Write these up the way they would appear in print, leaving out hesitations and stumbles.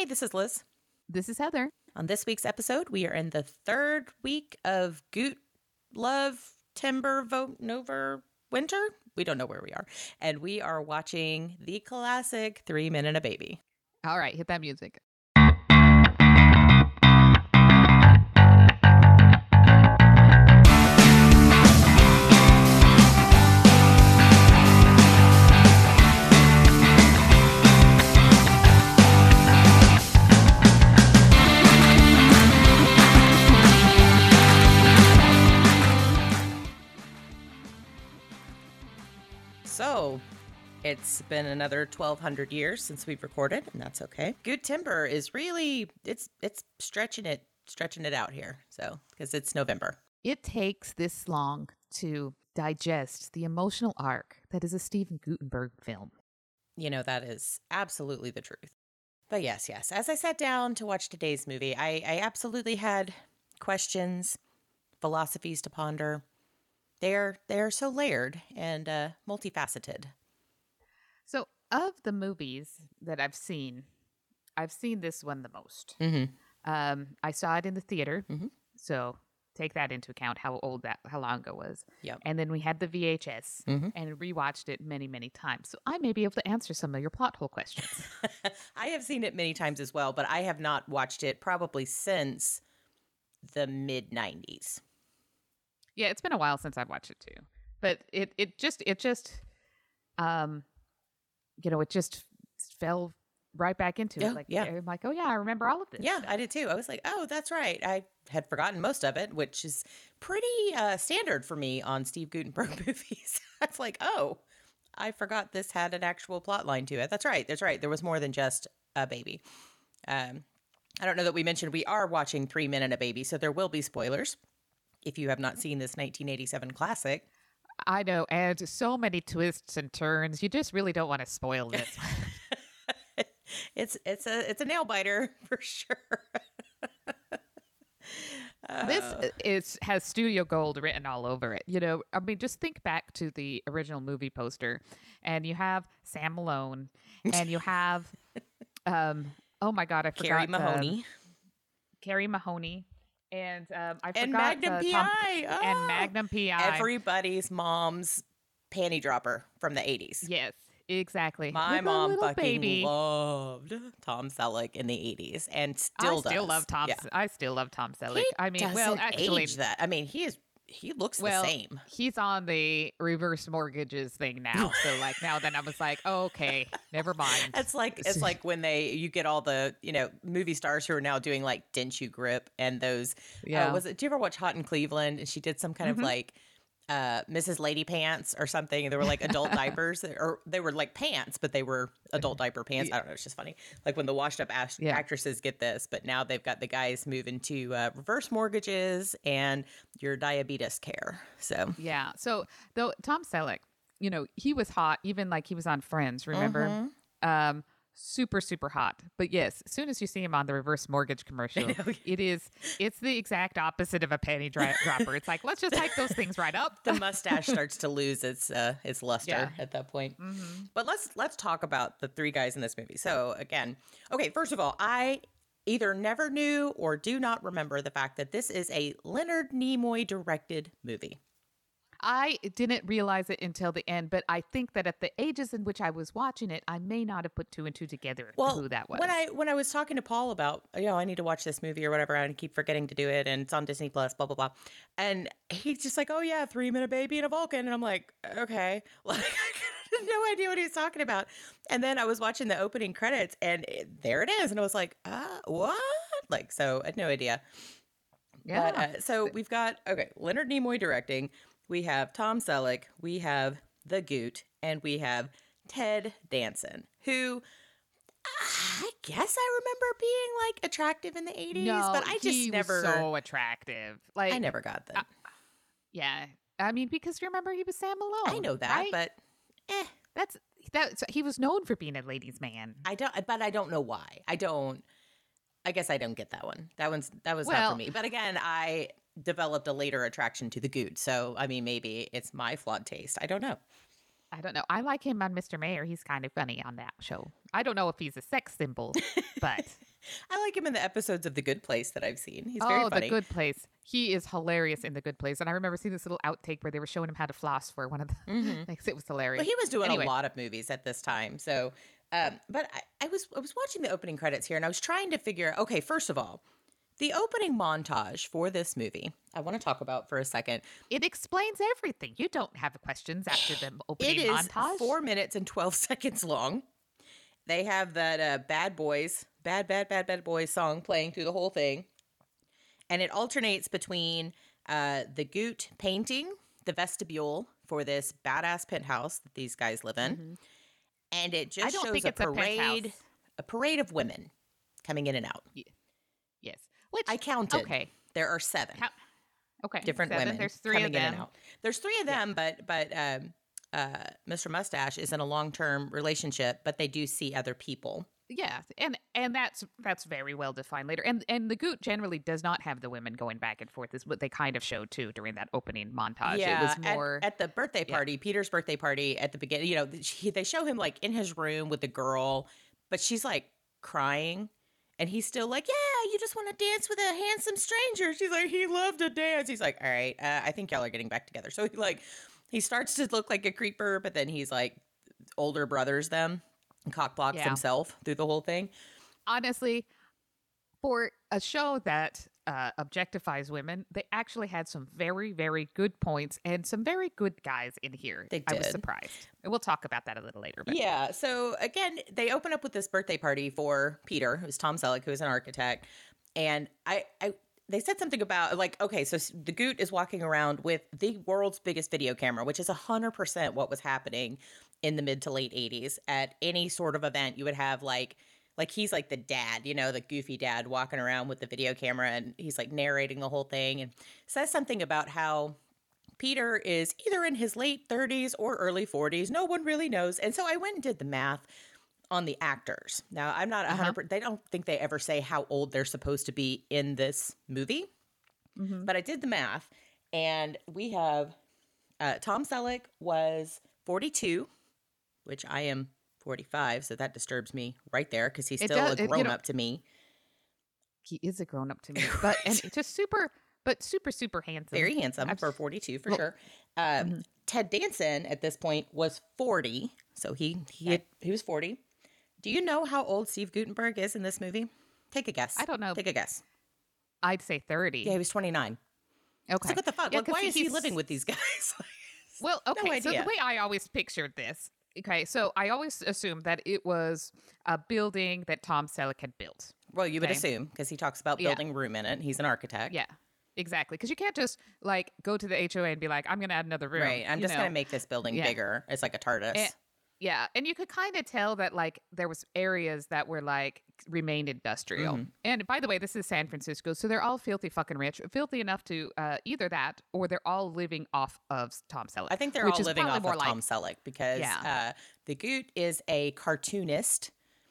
Hey, this is Liz. This is Heather. On this week's episode, we are in the third week of Goot, Love, Timber, Vote, Nover, Winter. We don't know where we are. And we are watching the classic 3 Men and a Baby. All right, hit that music. So, it's been another 1,200 years since we've recorded, and that's okay. Good Timber is really, it's stretching it out here. So, because it's November. It takes this long to digest the emotional arc that is a Steven Guttenberg film. You know, that is absolutely the truth. But yes, as I sat down to watch today's movie, I absolutely had questions, philosophies to ponder. They are so layered and multifaceted. So, of the movies that I've seen this one the most. Mm-hmm. I saw it in the theater, Mm-hmm. so take that into account how long ago it was. Yep. And then we had the VHS Mm-hmm. and rewatched it many, many times. So I may be able to answer some of your plot hole questions. I have seen it many times as well, but I have not watched it probably since the mid-90s. Yeah, it's been a while since I've watched it too. But it just fell right back into it. Yeah, Like, yeah. I'm like, oh yeah, I remember all of this. Yeah, I did too. I was like, oh, that's right. I had forgotten most of it, which is pretty standard for me on Steve Guttenberg movies. It's like, oh, I forgot this had an actual plot line to it. That's right. There was more than just a baby. I don't know that we mentioned we are watching 3 Men and a Baby, so there will be spoilers if you have not seen this 1987 classic. I know, and so many twists and turns. You just really don't want to spoil this. It's a nail biter for sure. This has Studio Gold written all over it. You know, I mean, just think back to the original movie poster, and you have Sam Malone, and you have, oh my God, I forgot Carrie Mahoney. Carrie Mahoney, and I forgot Magnum PI. and Magnum PI. Everybody's mom's panty dropper from the 80s. Yes, exactly. My With a mom little fucking baby. loved Tom Selleck in the 80s and still does. I still love Tom Selleck. He I mean, doesn't well, actually, age that. I mean, he looks the same. He's on the reverse mortgages thing now. So like now then I was like, oh, okay, never mind. It's like when you get all the, movie stars who are now doing like Didn't You Grip and those. Yeah. Do you ever watch Hot in Cleveland? And she did some kind of like Mrs. Lady Pants or something. They were like adult diapers, or they were like pants, but they were adult diaper pants. I don't know. It's just funny. Like when the washed up actresses get this, but now they've got the guys moving to reverse mortgages and your diabetes care. So yeah. So though Tom Selleck, he was hot, even like he was on Friends, remember? Mm-hmm. Super, super hot. But yes, as soon as you see him on the reverse mortgage commercial, it's the exact opposite of a panty dropper. It's like, let's just hike those things right up. The mustache starts to lose its luster at that point. Mm-hmm. But let's talk about the three guys in this movie. So again, okay, first of all, I either never knew or do not remember the fact that this is a Leonard Nimoy directed movie. I didn't realize it until the end, but I think that at the ages in which I was watching it, I may not have put two and two together who that was. When I was talking to Paul about, I need to watch this movie or whatever, and I keep forgetting to do it, and it's on Disney Plus, blah, blah, blah. And he's just like, oh yeah, 3 Men, a Baby and a Vulcan. And I'm like, okay. Like, I had no idea what he was talking about. And then I was watching the opening credits, and there it is. And I was like, what? Like, so I had no idea. Yeah. But, so we've got, Leonard Nimoy directing. We have Tom Selleck, we have The Goot, and we have Ted Danson, who I guess I remember being like attractive in the 80s, but I just never was so attractive. Like I never got that. Yeah. I mean, because remember he was Sam Malone. I know that, right? but that's he was known for being a ladies' man. I don't know why. I guess I don't get that one. That was not for me. But again, I developed a later attraction to The Goot. So, I mean, maybe it's my flawed taste. I don't know. I like him on Mr. Mayor. He's kind of funny on that show. I don't know if he's a sex symbol, but I like him in the episodes of The Good Place that I've seen. He's very Oh, The funny. Good Place. He is hilarious in The Good Place. And I remember seeing this little outtake where they were showing him how to floss for one of the things. It was hilarious. But he was doing Anyway, a lot of movies at this time. So, but I was watching the opening credits here, and I was trying to figure. Okay, first of all, the opening montage for this movie, I want to talk about for a second. it explains everything. You don't have questions after the It opening is montage. 4 minutes and 12 seconds long. They have that Bad Boys, Bad Boys song playing through the whole thing. And it alternates between the Goot painting the vestibule for this badass penthouse that these guys live in. And it I just don't shows think a it's a penthouse. parade of women coming in and out. Yes. Which I counted. Okay. There are 7 Okay. different 7. women There's 3 coming of them. in and out. There's 3 of them, but Mr. Mustache is in a long-term relationship, but they do see other people. Yeah, and that's very well defined later. And the Goot generally does not have the women going back and forth. Is what they kind of showed too during that opening montage. Yeah, it was more at the birthday party, Peter's birthday party at the beginning. You know, they show him like in his room with the girl, but she's like crying, and he's still like, "Yeah, you just want to dance with a handsome stranger." She's like, "He loved to dance." He's like, "All right, I think y'all are getting back together." So he starts to look like a creeper, but then he's like older brothers them. Cock blocks himself through the whole thing. honestly, for a show that objectifies women, they actually had some very, very good points and some very good guys in here. They I was did. surprised. And we'll talk about that a little later. But Yeah. So again, they open up with this birthday party for Peter, who's Tom Selleck, who is an architect. And they said something about like, okay, so the Goot is walking around with the world's biggest video camera, which is 100% what was happening in the mid to late 80s. At any sort of event, you would have like he's like the dad, you know, the goofy dad walking around with the video camera, and he's like narrating the whole thing and says something about how Peter is either in his late 30s or early 40s. No one really knows. And so I went and did the math on the actors. Now, I'm not 100%, they don't think they ever say how old they're supposed to be in this movie, but I did the math, and we have Tom Selleck was 42, which I am 45, so that disturbs me right there because he's still a grown up to me. he is a grown up to me, but and just super handsome. Very handsome for 42 for sure. Ted Danson at this point was 40, so he was 40. Do you know how old Steve Guttenberg is in this movie? Take a guess. I don't know. Take a guess. I'd say 30. Yeah, he was 29. Okay. So what the fuck? Yeah, like, why is he he's- living with these guys? Well, okay. So the idea. way I always pictured this, okay, so I always assumed that it was a building that Tom Selleck had built. Well, you would Okay. assume because he talks about building room in it. He's an architect. Yeah, exactly. Because you can't just like go to the HOA and be like, I'm going to add another room. Right. I'm you just know? going to make this building Yeah. bigger. It's like a TARDIS. Yeah, and you could kind of tell that like there was areas that were like remained industrial. And by the way, this is San Francisco, so they're all filthy fucking rich, filthy enough to either that or they're all living off of Tom Selleck. I think they're which all is living probably off more of like, Tom Selleck because the Goot is a cartoonist.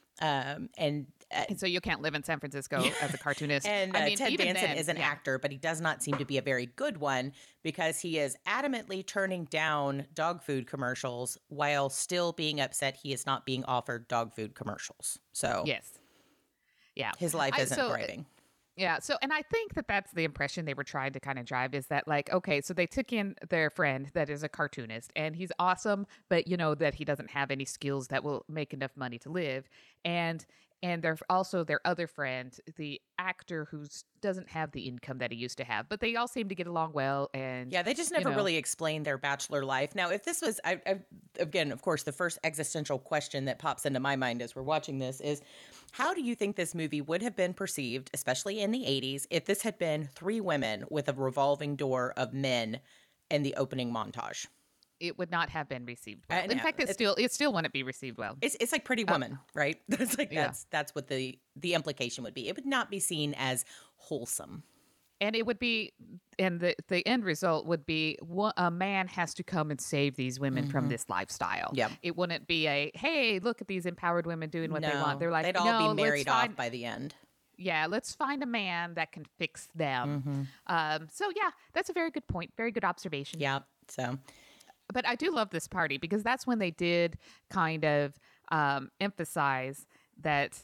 And so you can't live in San Francisco as a cartoonist. And I mean, Ted even Danson then, is an actor, but he does not seem to be a very good one because he is adamantly turning down dog food commercials while still being upset he is not being offered dog food commercials. So Yes. Yeah. his life isn't thriving. Yeah. So, and I think that that's the impression they were trying to kind of drive is that, like, okay, so they took in their friend that is a cartoonist and he's awesome, but you know that he doesn't have any skills that will make enough money to live. And they're also their other friend, the actor who doesn't have the income that he used to have, but they all seem to get along well. And Yeah, they just never really explained their bachelor life. Now, if this was, again, of course, the first existential question that pops into my mind as we're watching this is, how do you think this movie would have been perceived, especially in the 80s, if this had been 3 women with a revolving door of men in the opening montage? it would not have been received well. No, In fact, it still wouldn't be received well. It's like Pretty Woman, right? It's like that's what the implication would be. It would not be seen as wholesome. And it would be, and the end result would be a man has to come and save these women from this lifestyle. Yeah. It wouldn't be hey, look at these empowered women doing what they No, want. They're like, they'd all be married off by the end. Yeah, let's find a man that can fix them. So yeah, that's a very good point. Very good observation. Yeah. So But I do love this party because that's when they did kind of emphasize that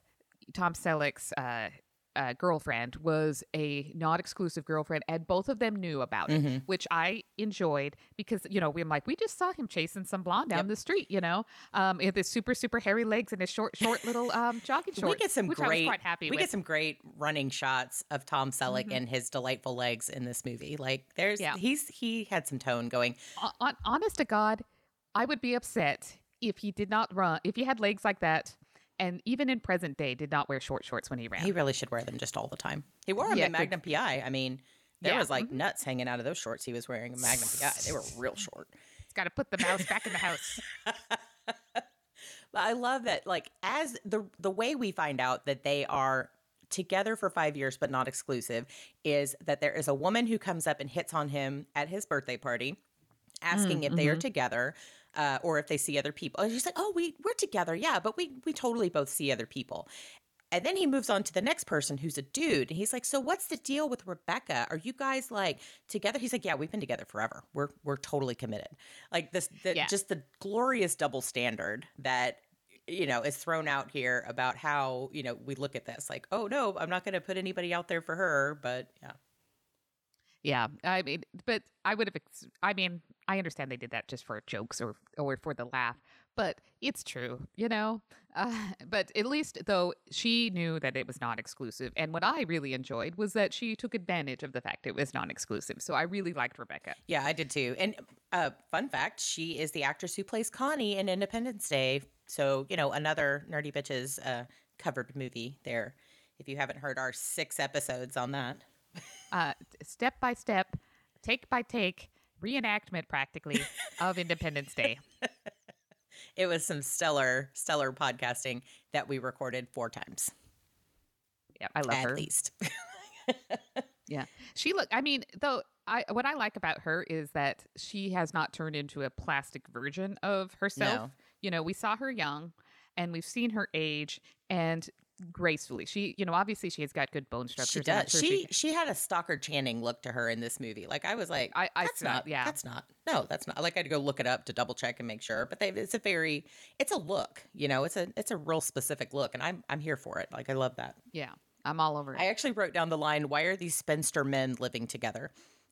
Tom Selleck's girlfriend was a not exclusive girlfriend, and both of them knew about it, which I enjoyed because, we're like, we just saw him chasing some blonde down the street, he had this super, super hairy legs and his short little jogging shorts. I was quite happy with. Get some great running shots of Tom Selleck and his delightful legs in this movie. Like he had some tone going. Honest to God, I would be upset if he did not run, if he had legs like that. And even in present day, did not wear short shorts when he ran. He really should wear them just all the time. He wore them in Magnum PI. I mean, there was like nuts hanging out of those shorts he was wearing in Magnum PI. They were real short. He's got to put the mouse back in the house. But I love that, like, as the way we find out that they are together for 5 years but not exclusive is that there is a woman who comes up and hits on him at his birthday party, asking if they are together. Or if they see other people. And she's like, oh, we're together. Yeah, but we totally both see other people. And then he moves on to the next person who's a dude. And he's like, so what's the deal with Rebecca? Are you guys like together? He's like, yeah, we've been together forever. We're totally committed. Like just the glorious double standard that, is thrown out here about how, we look at this like, oh, no, I'm not going to put anybody out there for her. But yeah. Yeah, I mean, but I would have. I understand they did that just for jokes or for the laugh, but it's true, But at least though she knew that it was not exclusive, and what I really enjoyed was that she took advantage of the fact it was non-exclusive. So I really liked Rebecca. Yeah, I did too. And fun fact: she is the actress who plays Connie in Independence Day. So another Nerdy Bitches covered movie there. If you haven't heard our 6 episodes on that. Step by step, take by take, reenactment practically of Independence Day. It was some stellar podcasting that we recorded 4 times. Yeah, I love her. At least. Yeah. What I like about her is that she has not turned into a plastic version of herself. No. We saw her young and we've seen her age and gracefully. She, obviously she has got good bone structure. She does. She had a Stockard Channing look to her in this movie. Like I was like, that's not. I had to go look it up to double check and make sure. But it's a look, it's a real specific look. And I'm here for it. Like I love that. Yeah. I'm all over it. I actually wrote down the line, why are these spinster men living together?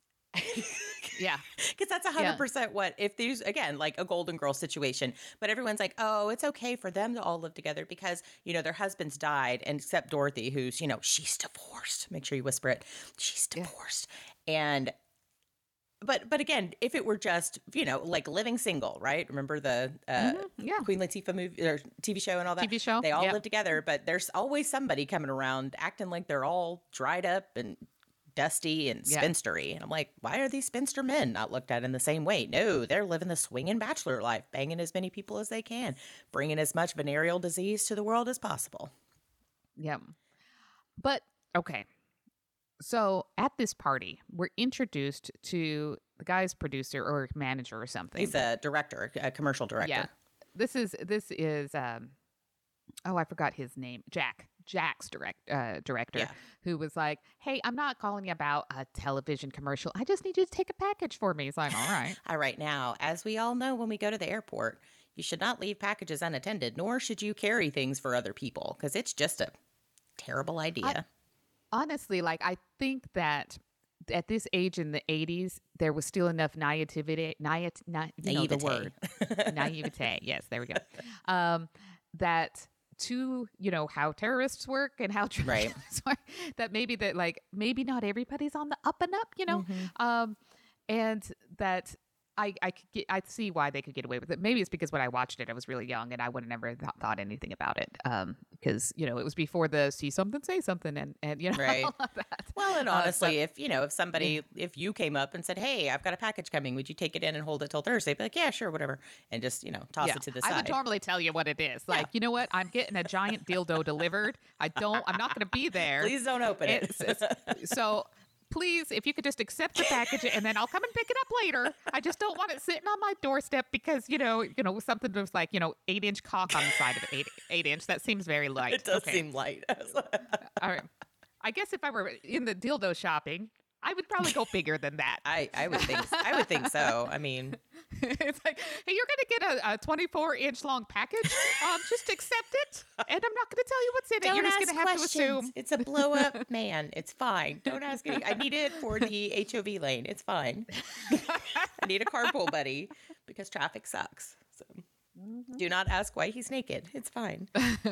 Yeah. Because that's 100% what, if there's, again, like a Golden Girl situation, but everyone's like, oh, it's okay for them to all live together because, their husbands died, and except Dorothy, who's, she's divorced. Make sure you whisper it. She's divorced. And, but again, if it were just, like Living Single, right? Remember the Queen Latifah movie or TV show and all that? TV show. They all live together, but there's always somebody coming around acting like they're all dried up and dusty and spinstery. And I'm like, why are these spinster men not looked at in the same way? No, they're living the swinging bachelor life, banging as many people as they can, bringing as much venereal disease to the world as possible. Yeah. But, okay. So at this party, we're introduced to the guy's producer or manager or something. He's a director, a commercial director. Yeah. This is I forgot his name. Jack's director, who was like, hey, I'm not calling you about a television commercial. I just need you to take a package for me. He's like, all right. All right. Now, as we all know, when we go to the airport, you should not leave packages unattended, nor should you carry things for other people, because it's just a terrible idea. Honestly, I think that at this age in the 80s, there was still enough naivete. The word. Naivete. Yes, there we go. That to how terrorists work and how terrorists work, that maybe not everybody's on the up and up, and that I see why they could get away with it. Maybe it's because when I watched it, I was really young and I would have never thought anything about it. Because, it was before the see something, say something and right. all of that. Well, and honestly, if somebody, if you came up and said, hey, I've got a package coming, would you take it in and hold it till Thursday? Be like, yeah, sure, whatever. And just, toss it to the side. I would normally tell you what it is. Like, you know what? I'm getting a giant dildo delivered. I'm not going to be there. Please don't open it. So please, if you could just accept the package and then I'll come and pick it up later. I just don't want it sitting on my doorstep because, something that's like, 8-inch cock on the side of it, 8-inch. That seems very light. It does seem light. All right. I guess if I were in the dildo shopping, I would probably go bigger than that. I would think so. I mean, It's like, hey, you're going to get a 24-inch long package. Just accept it, and I'm not going to tell you what's in it. You're just going to have to assume. It's a blow up man. It's fine. Don't ask any. I need it for the HOV lane. It's fine. I need a carpool buddy because traffic sucks. So do not ask why he's naked. It's fine.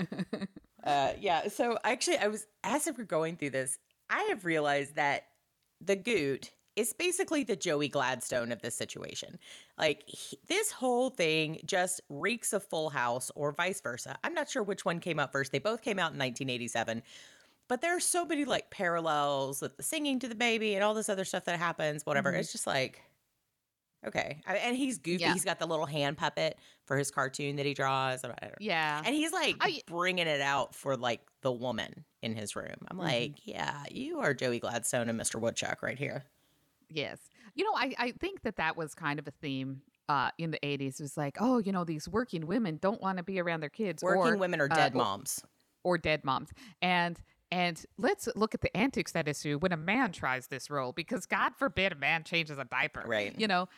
Yeah. So actually, as we're going through this, I have realized that the Goot is basically the Joey Gladstone of this situation. Like, this whole thing just reeks of Full House or vice versa. I'm not sure which one came out first. They both came out in 1987. But there are so many, like, parallels with the singing to the baby and all this other stuff that happens, whatever. It's just like, okay. And he's goofy. Yeah. He's got the little hand puppet for his cartoon that he draws. Yeah. And he's, like, bringing it out for, like, the woman in his room. I'm like, yeah, you are Joey Gladstone and Mr. Woodchuck right here. Yes. I think that was kind of a theme in the 80s. It was like, oh, these working women don't want to be around their kids. Working women are dead moms. Or dead moms. And let's look at the antics that ensue when a man tries this role, because God forbid a man changes a diaper. Right.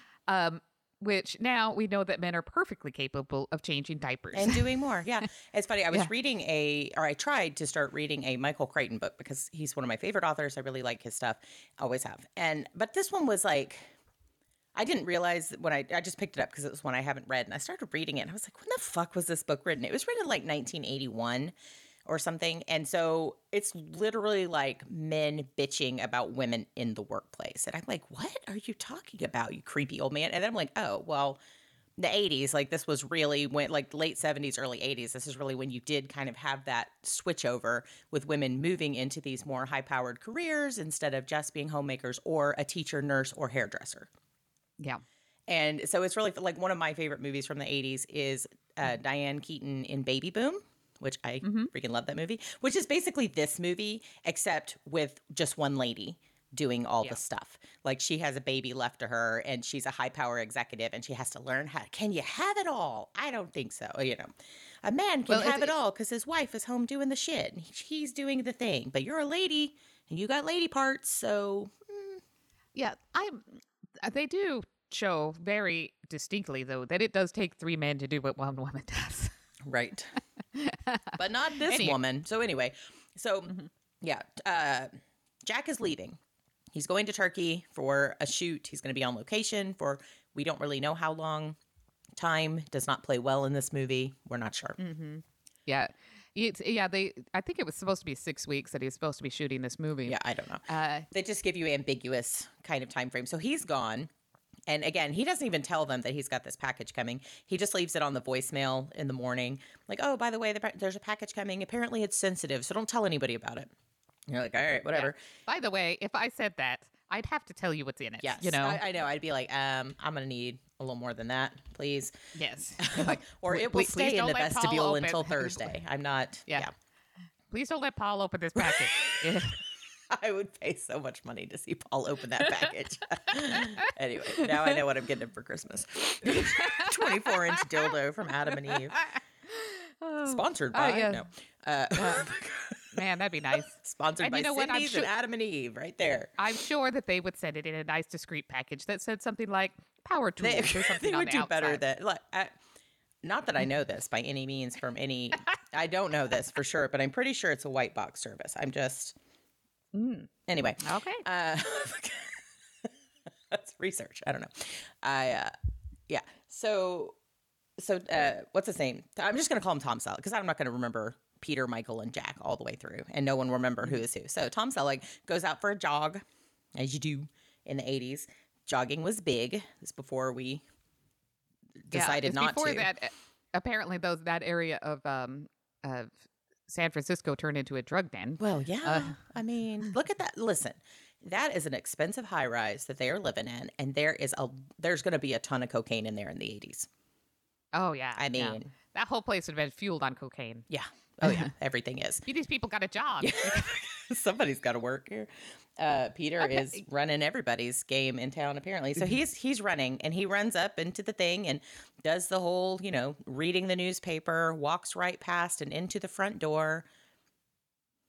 Which now we know that men are perfectly capable of changing diapers. And doing more. Yeah. It's funny. I was reading I tried to start reading a Michael Crichton book because he's one of my favorite authors. I really like his stuff. Always have. But this one was like, I didn't realize when I just picked it up because it was one I haven't read. And I started reading it. And I was like, when the fuck was this book written? It was written like 1981 or something. And so it's literally like men bitching about women in the workplace. And I'm like, what are you talking about, you creepy old man? And then I'm like, oh, well, the 80s, like this was really when, like late 70s, early 80s, this is really when you did kind of have that switch over with women moving into these more high-powered careers instead of just being homemakers or a teacher, nurse, or hairdresser. Yeah. And so it's really like one of my favorite movies from the 80s is Diane Keaton in Baby Boom, which I freaking love that movie, which is basically this movie, except with just one lady doing all the stuff. Like she has a baby left to her and she's a high power executive and she has to learn can you have it all? I don't think so. A man can have it all because his wife is home doing the shit. And he's doing the thing, but you're a lady and you got lady parts. So yeah, they do show very distinctly though, that it does take 3 men to do what one woman does. Right. But not this woman. So anyway, Jack is leaving. He's going to Turkey for a shoot. He's going to be on location for, we don't really know how long. Time does not play well in this movie. We're not sure. Yeah. I think it was supposed to be 6 weeks that he was supposed to be shooting this movie. Yeah, I don't know. They just give you ambiguous kind of time frame. So he's gone. And again, he doesn't even tell them that he's got this package coming. He just leaves it on the voicemail in the morning. Like, oh, by the way, there's a package coming. Apparently it's sensitive, so don't tell anybody about it. And you're like, all right, whatever. Yeah. By the way, if I said that, I'd have to tell you what's in it. Yes, I know. I'd be like, I'm going to need a little more than that, please. Yes. Or it will stay in the vestibule until Thursday. I'm not. Yeah. Please don't let Paul open this package. I would pay so much money to see Paul open that package. Anyway, now I know what I'm getting him for Christmas. 24-inch dildo from Adam and Eve. Sponsored by, no. Man, that'd be nice. Sponsored by Cindy's and Adam and Eve right there. I'm sure that they would send it in a nice, discreet package that said something like power tools or something they on would the do outside. better than, not that I know this by any means from any, I don't know this for sure, but I'm pretty sure it's a white box service. I'm just... Anyway. Okay. That's research. I don't know. Yeah. So what's his name? I'm just going to call him Tom Selleck because I'm not going to remember Peter, Michael, and Jack all the way through, and no one will remember who is who. So Tom Selleck goes out for a jog, as you do in the 80s. Jogging was big. This before we decided not before to. Before that, apparently that area of San Francisco turned into a drug den. Well, yeah. I mean, look at that. Listen, that is an expensive high rise that they are living in, and there's going to be a ton of cocaine in there in the 80s. Oh yeah. I mean, that whole place would have been fueled on cocaine. Yeah. Oh yeah. Everything is. These people got a job. Somebody's got to work here. Peter is running everybody's game in town apparently. So he's running, and he runs up into the thing and does the whole, reading the newspaper, walks right past and into the front door.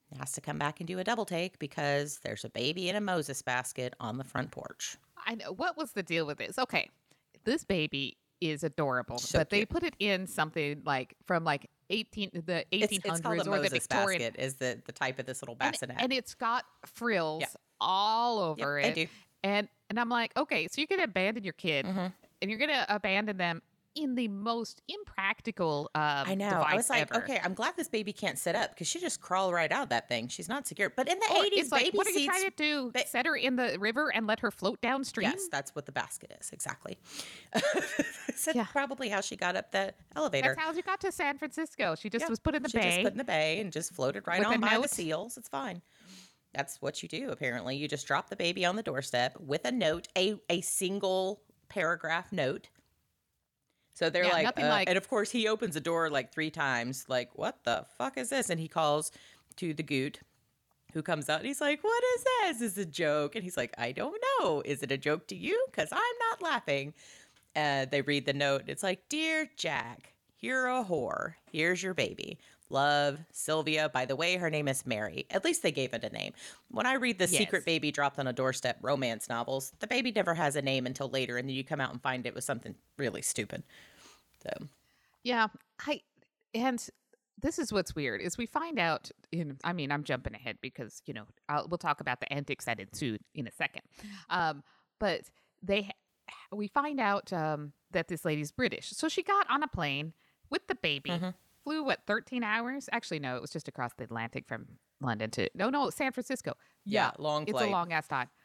has to come back and do a double take because there's a baby in a Moses basket on the front porch. I know. What was the deal with this? Okay, this baby is adorable, So but they cute. put it in something like from like the It's 1800s called a or the Moses Victorian, basket is the type of this little and, bassinet. and it's got frills Yep. all over Yep, it. they do. And I'm like, okay, so you're gonna abandon your kid, Mhm. and you're gonna abandon them in the most impractical I know. device I was like, ever. okay, I'm glad this baby can't sit up because she just crawl right out of that thing. She's not secure. But in the Or 80s, it's like, baby what are you seats. trying to do? ba- Set her in the river and let her float downstream? Yes, that's what the basket is. Exactly. That's Yeah. probably how she got up the elevator. That's how she got to San Francisco. She just Yeah, was put in the she bay. just put in the bay and just floated right with a on by the note. seals. It's fine. That's what you do, apparently. You just drop the baby on the doorstep with a note, a single paragraph note. So they're Yeah, like, nothing like- and of course he opens the door like 3 times, like, what the fuck is this? And he calls to the goot who comes out and he's like, what is this? Is this a joke? And he's like, I don't know. Is it a joke to you? Because I'm not laughing. They read the note. It's like, Dear Jack, you're a whore. Here's your baby. Love, Sylvia. By the way, her name is Mary. At least they gave it a name. When I read the Yes. secret baby dropped on a doorstep romance novels, the baby never has a name until later, and then you come out and find it was something really stupid. So, Yeah, and this is what's weird is we find out I'm jumping ahead because we'll talk about the antics that ensued in a second, but we find out that this lady's British, so she got on a plane with the baby, flew 13 hours? Actually, no, it was just across the Atlantic from London to San Francisco. yeah, long It's flight. a long ass time.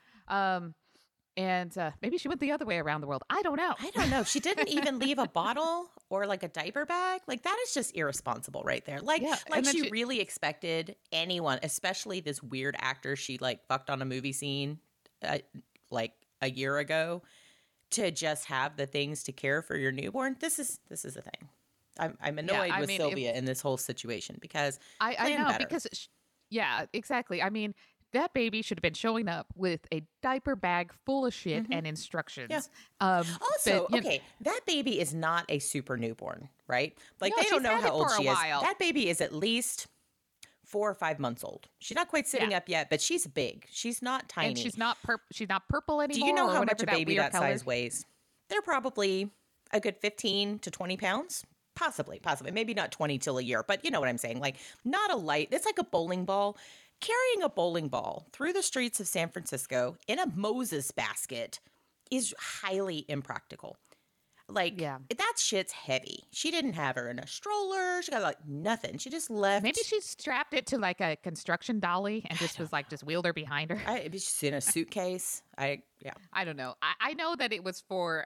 And maybe she went the other way around the world. I don't know. I don't know. She didn't even leave a bottle or like a diaper bag. Like that is just irresponsible right there. Like, Yeah, like and then she she- really expected anyone, especially this weird actor she like fucked on a movie scene like a year ago, to just have the things to care for your newborn. This is a thing. I'm annoyed I with mean, Sylvia in this whole situation because I plan know better. because yeah, exactly. I mean, that baby should have been showing up with a diaper bag full of shit and instructions. Yeah. Also, Also, okay, that baby is not a super newborn, right? Like No, they don't she's know had how it old for a she is. while. That baby is at least 4 or 5 months old. She's not quite sitting Yeah. up yet, but she's big. She's not tiny. and she's not purple anymore. Do you know or how whatever much a baby weird that color. size weighs? They're probably a good 15 to 20 pounds. Possibly. Maybe not 20 till a year, but you know what I'm saying. Like not a light. It's like a bowling ball. Carrying a bowling ball through the streets of San Francisco in a Moses basket is highly impractical. Like, Yeah. that shit's heavy. She didn't have her in a stroller. She got like nothing. She just left. Maybe she strapped it to like a construction dolly and just wheeled her behind her. She's in a suitcase. Yeah. I don't know. I know that it was for,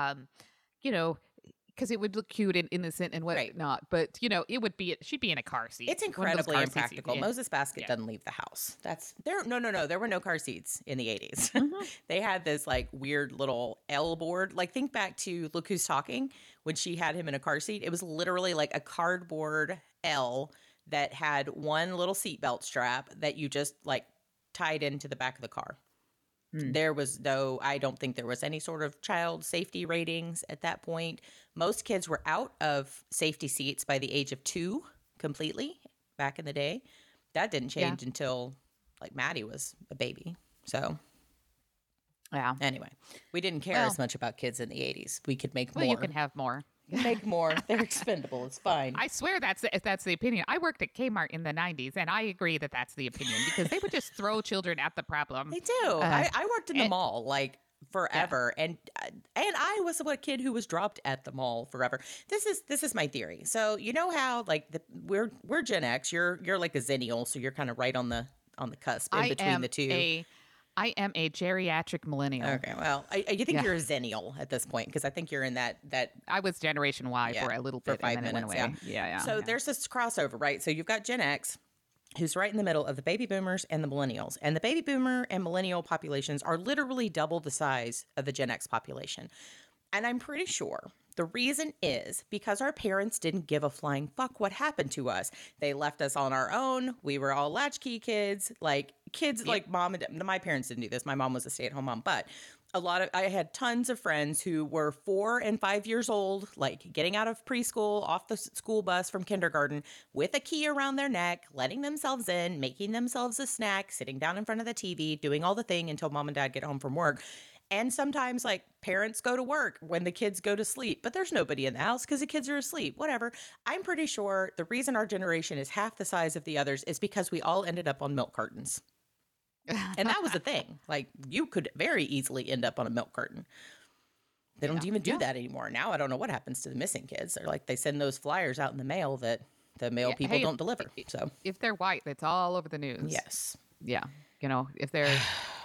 because it would look cute and innocent and Right. whatnot. But she'd be in a car seat. It's One of those incredibly car seats impractical. yeah. Moses Basket Yeah. doesn't leave the house. That's there. No. There were no car seats in the 80s. Mm-hmm. They had this like weird little L board. Like think back to Look Who's Talking when she had him in a car seat. It was literally like a cardboard L that had one little seatbelt strap that you just like tied into the back of the car. There was I don't think there was any sort of child safety ratings at that point. Most kids were out of safety seats by the age of 2 completely back in the day. That didn't change until like Maddie was a baby. So Yeah. anyway, we didn't care Well- as much about kids in the 80s. We could make Well, more. you can have more. Make more. They're expendable. It's fine. I swear that's the opinion. I worked at Kmart in the 90s, and I agree that that's the opinion because they would just throw children at the problem. They do. I worked in the mall like forever, and I was a kid who was dropped at the mall forever. This is my theory. So you know how like we're Gen X. You're like a Zennial, so you're kind of right on the cusp in between the two. I am a geriatric millennial. Okay, well, you think you're a Zennial at this point because I think you're in that I was Generation Y for a little for bit 5 and then minutes. it went away. Yeah. So there's this crossover, right? So you've got Gen X, who's right in the middle of the baby boomers and the millennials. And the baby boomer and millennial populations are literally double the size of the Gen X population. And I'm pretty sure the reason is because our parents didn't give a flying fuck what happened to us. They left us on our own. We were all latchkey kids, like mom and my parents didn't do this. My mom was a stay-at-home mom, but I had tons of friends who were 4 and 5 years old, like getting out of preschool, off the school bus from kindergarten with a key around their neck, letting themselves in, making themselves a snack, sitting down in front of the TV, doing all the thing until mom and dad get home from work. And sometimes like parents go to work when the kids go to sleep, but there's nobody in the house because the kids are asleep, whatever. I'm pretty sure the reason our generation is half the size of the others is because we all ended up on milk cartons. And that was the thing. Like, you could very easily end up on a milk carton. They don't even do that anymore. Now I don't know what happens to the missing kids. They're like, they send those flyers out in the mail that the mail people don't deliver. So if they're white, it's all over the news. Yes. Yeah. You know, if they're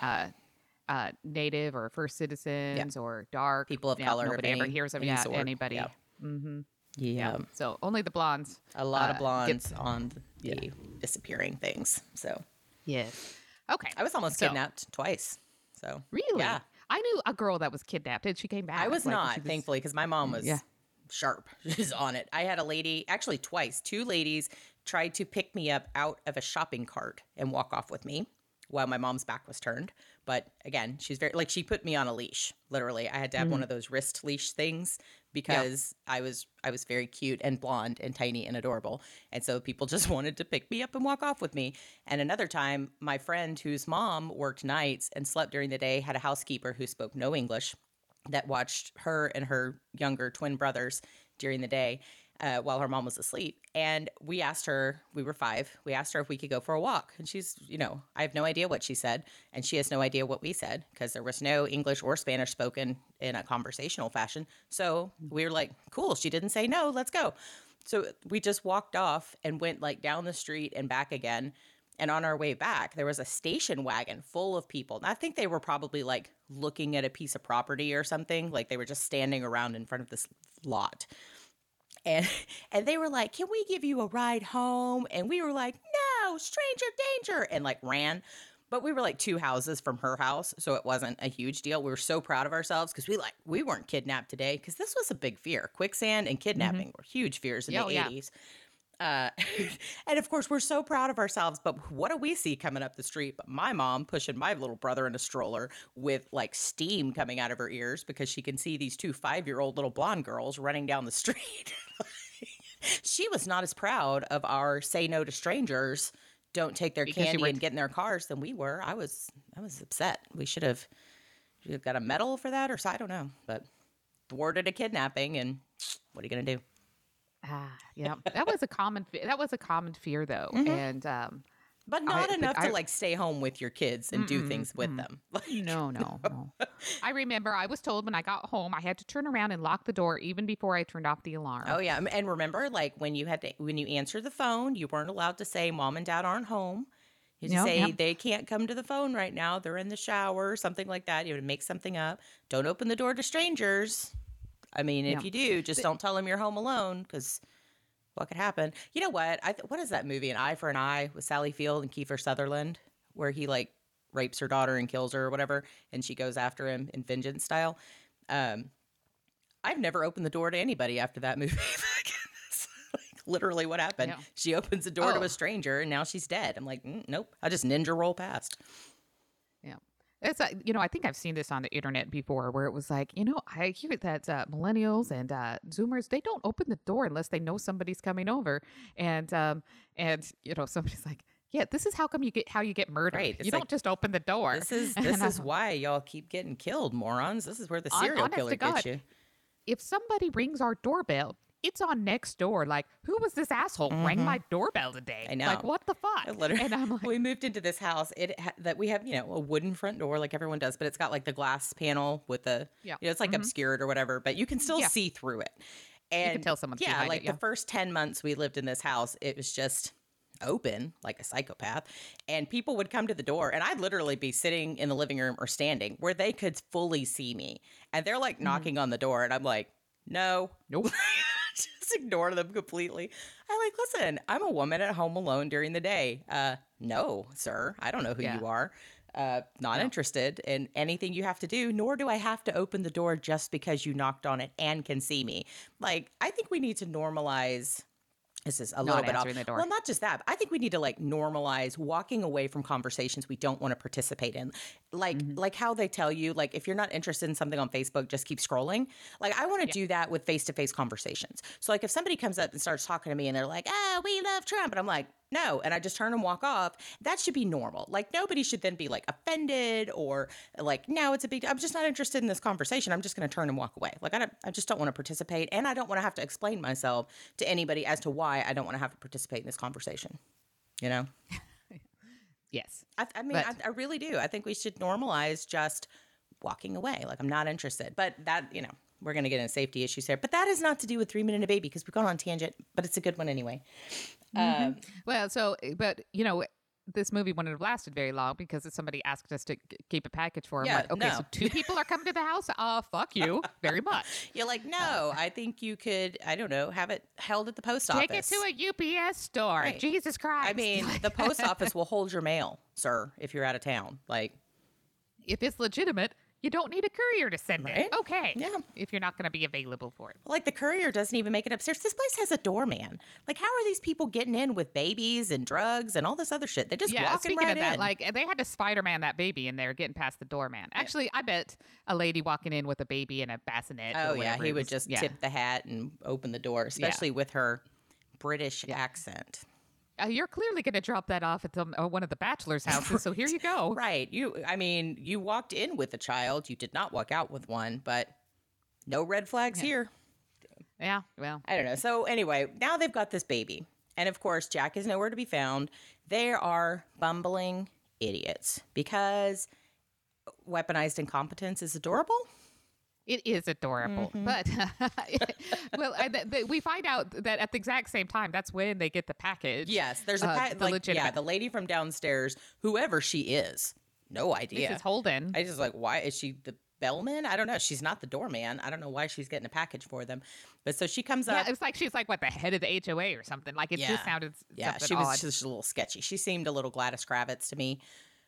native or first citizens or dark people of color, nobody ever hears of anybody. Yeah. Mm-hmm. Yeah. So only the blondes. A lot of blondes on the disappearing things. So yes. Okay. I was almost kidnapped twice. So really? Yeah. I knew a girl that was kidnapped and she came back. I was not, thankfully, because my mom was sharp. She's on it. I had a lady, actually twice, 2 ladies tried to pick me up out of a shopping cart and walk off with me while my mom's back was turned. But again, she's very, like, she put me on a leash, literally. I had to have one of those wrist leash things because I was very cute and blonde and tiny and adorable. And so people just wanted to pick me up and walk off with me. And another time, my friend whose mom worked nights and slept during the day had a housekeeper who spoke no English that watched her and her younger twin brothers during the day while her mom was asleep. And we asked her, we were 5, we asked her if we could go for a walk. And she's, I have no idea what she said. And she has no idea what we said because there was no English or Spanish spoken in a conversational fashion. So we were like, cool, she didn't say no, let's go. So we just walked off and went like down the street and back again. And on our way back, there was a station wagon full of people. And I think they were probably like looking at a piece of property or something. Like they were just standing around in front of this lot. And they were like, can we give you a ride home? And we were like, no, stranger danger, and like ran. But we were like 2 houses from her house, so it wasn't a huge deal. We were so proud of ourselves because we weren't kidnapped today because this was a big fear. Quicksand and kidnapping were huge fears in the 80s. And of course, we're so proud of ourselves, but what do we see coming up the street? But my mom pushing my little brother in a stroller with like steam coming out of her ears because she can see these 2 5-year-old little blonde girls running down the street. She was not as proud of our say no to strangers, don't take their candy and get in their cars than we were. I was upset. We should have got a medal for that, or so, I don't know, but thwarted a kidnapping, and what are you going to do? Yeah, that was a common fear though. And but not enough to like stay home with your kids and do things with them. Like, no. I remember I was told when I got home I had to turn around and lock the door even before I turned off the alarm. Oh yeah, and remember, like when you answered the phone, you weren't allowed to say mom and dad aren't home. You had to say they can't come to the phone right now, they're in the shower, something like that. You would make something up. Don't open the door to strangers. I mean, if you do, just don't tell them you're home alone, because what could happen? You know what? What is that movie, An Eye for an Eye, with Sally Field and Kiefer Sutherland, where he like rapes her daughter and kills her or whatever, and she goes after him in vengeance style? I've never opened the door to anybody after that movie. Like, literally what happened. Yeah. She opens the door to a stranger, and now she's dead. I'm like, nope. I just ninja roll past. Yeah. It's I think I've seen this on the internet before where it was like, I hear that millennials and Zoomers, they don't open the door unless they know somebody's coming over. And somebody's like, yeah, this is how you get murdered. Right. You don't just open the door. This is why y'all keep getting killed, morons. This is where the serial killer gets you. If somebody rings our doorbell, it's on next door. Like, who was this asshole rang my doorbell today? I know. Like, what the fuck? Literally. And I'm like, we moved into this house. That we have, a wooden front door like everyone does, but it's got like the glass panel with the, it's like obscured or whatever, but you can still see through it. And you can tell someone's behind it. The first 10 months we lived in this house, it was just open like a psychopath, and people would come to the door, and I'd literally be sitting in the living room or standing where they could fully see me, and they're like knocking on the door, and I'm like, nope. Just ignore them completely. I'm like, listen, I'm a woman at home alone during the day. No, sir, I don't know who you are. Not interested in anything you have to do, nor do I have to open the door just because you knocked on it and can see me. Like, I think we need to normalize This is a Not little bit off. answering the door. Well, not just that, but I think we need to like normalize walking away from conversations we don't want to participate in. Like how they tell you, like if you're not interested in something on Facebook, just keep scrolling. Like I want to do that with face-to-face conversations. So like if somebody comes up and starts talking to me and they're like, "Ah, we love Trump," and I'm like, "No," and I just turn and walk off, that should be normal. Like nobody should then be like offended or like, "No, it's a big I'm just not interested in this conversation. I'm just going to turn and walk away." Like I just don't want to participate, and I don't want to have to explain myself to anybody as to why I don't want to have to participate in this conversation. You know? Yes. I mean, I really do. I think we should normalize just walking away. Like, I'm not interested. But that, we're going to get into safety issues there. But that is not to do with 3 Minute a Baby because we've gone on a tangent, but it's a good one anyway. Well, but this movie wouldn't have lasted very long because if somebody asked us to keep a package for him. Yeah, Like, okay, no. so 2 people are coming to the house? Fuck you very much. You're like, no, I think you could, I don't know, have it held at the post office. Take it to a UPS store. Right. Jesus Christ. I mean, the post office will hold your mail, sir, if you're out of town. Like, if it's legitimate, you don't need a courier to send Right? it. Okay. Yeah. If you're not going to be available for it. like the courier doesn't even make it upstairs. This place has a doorman. Like, how are these people getting in with babies and drugs and all this other shit? They're just walking speaking right of that, in. like they had to Spider-Man that baby in there getting past the doorman. Actually, I bet a lady walking in with a baby and a bassinet. Oh, or yeah. whatever He it would was- just yeah. tip the hat and open the door, especially with her British accent. You're clearly going to drop that off at one of the bachelor's houses, so here you go. Right. You walked in with a child. You did not walk out with one, but no red flags here. Yeah, well, I don't know. So anyway, now they've got this baby. And of course, Jack is nowhere to be found. They are bumbling idiots because weaponized incompetence is adorable. it is adorable. But, we find out that at the exact same time, that's when they get the package. Yes, there's a legitimate. the lady from downstairs, whoever she is, no idea. This is Holden. I just like, why is she the bellman? I don't know. She's not the doorman. I don't know why she's getting a package for them. But so she comes Yeah, up. it's like she's like what the head of the HOA or something. Like it just sounded something she was odd. just a little sketchy. She seemed a little Gladys Kravitz to me.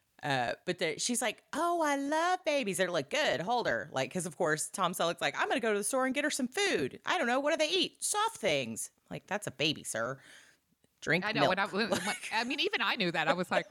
She's like, "Oh, I love babies." They're like, "Good, hold her." Like, because of course Tom Selleck's like, "I'm gonna go to the store and get her some food. I don't know, what do they eat? Soft things." Like, that's a baby, sir. Drink I know. milk. I mean, even I knew that. I was like,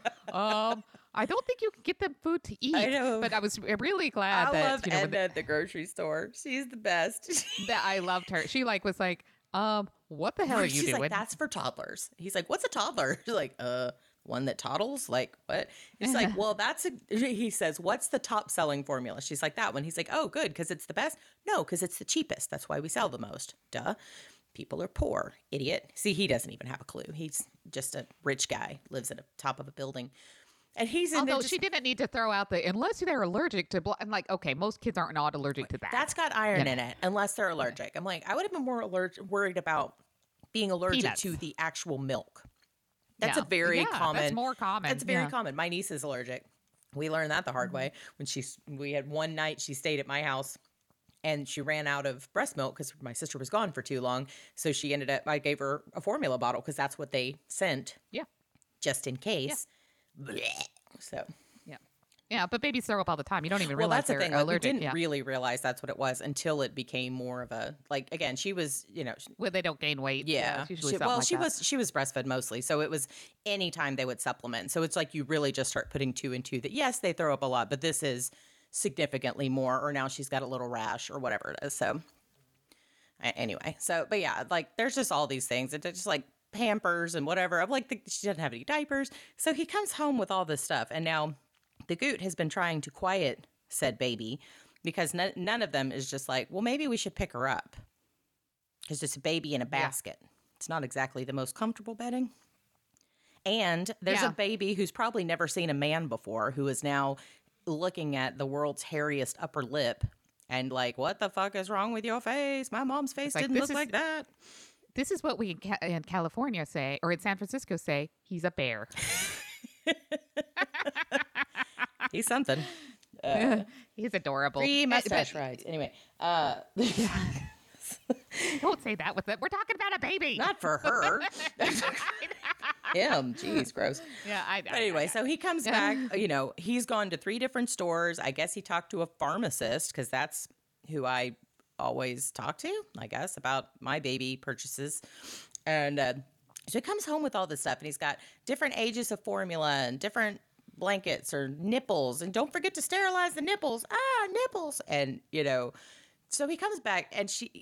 I don't think you can get them food to eat. I know. But I was really glad I that love Edna at the grocery store. She's the best. that I loved her. She was like, what the hell are you She's doing? like, "That's for toddlers." He's like, "What's a toddler?" She's like, one that toddles? Like, what? He's like, "Well, he says, "What's the top selling formula?" She's like, "That one." He's like, "Oh, good, because it's the best." "No, because it's the cheapest. That's why we sell the most." Duh. People are poor. Idiot. See, he doesn't even have a clue. He's just a rich guy, lives at the top of a building. And he's in Although she didn't need to throw out unless they're allergic to I'm like, okay, most kids aren't not allergic to that. That's got iron in it, unless they're allergic. I'm like, I would have been more worried about being allergic Peanuts. to the actual milk. That's Yeah. a very common. That's more common. That's very common. My niece is allergic. We learned that the hard way when we had one night she stayed at my house and she ran out of breast milk because my sister was gone for too long. So she I gave her a formula bottle because that's what they sent. Yeah. Just in case. Blech. So. Yeah, but babies throw up all the time. You don't even Well, realize that's the they're thing. Like, we allergic. didn't really realize that's what it was until it became more of a again. She was, Well, they don't gain weight. yeah. It's usually something like that. She was breastfed mostly, so it was anytime they would supplement. So it's like you really just start putting two and two that yes, they throw up a lot, but this is significantly more. Or now she's got a little rash or whatever it is. So anyway, but yeah, like there's just all these things. It's just like Pampers and whatever. I'm like, she doesn't have any diapers, so he comes home with all this stuff, and now the Goot has been trying to quiet said baby because none of them is just like, well, maybe we should pick her up because it's a baby in a basket. It's not exactly the most comfortable bedding. And there's a baby who's probably never seen a man before who is now looking at the world's hairiest upper lip and like, what the fuck is wrong with your face? My mom's face didn't look like that. This is what we in California say, or in San Francisco say, he's a bear. He's something. He's adorable. Free mustache rides. Anyway, don't say that with it. We're talking about a baby. not for her. Him. Jeez, gross. Yeah, Anyway, so he comes back. He's gone to 3 different stores. I guess he talked to a pharmacist because that's who I always talk to, I guess, about my baby purchases. And So he comes home with all this stuff, and he's got different ages of formula and different blankets or nipples. And don't forget to sterilize the nipples. Nipples. And, so he comes back, and she,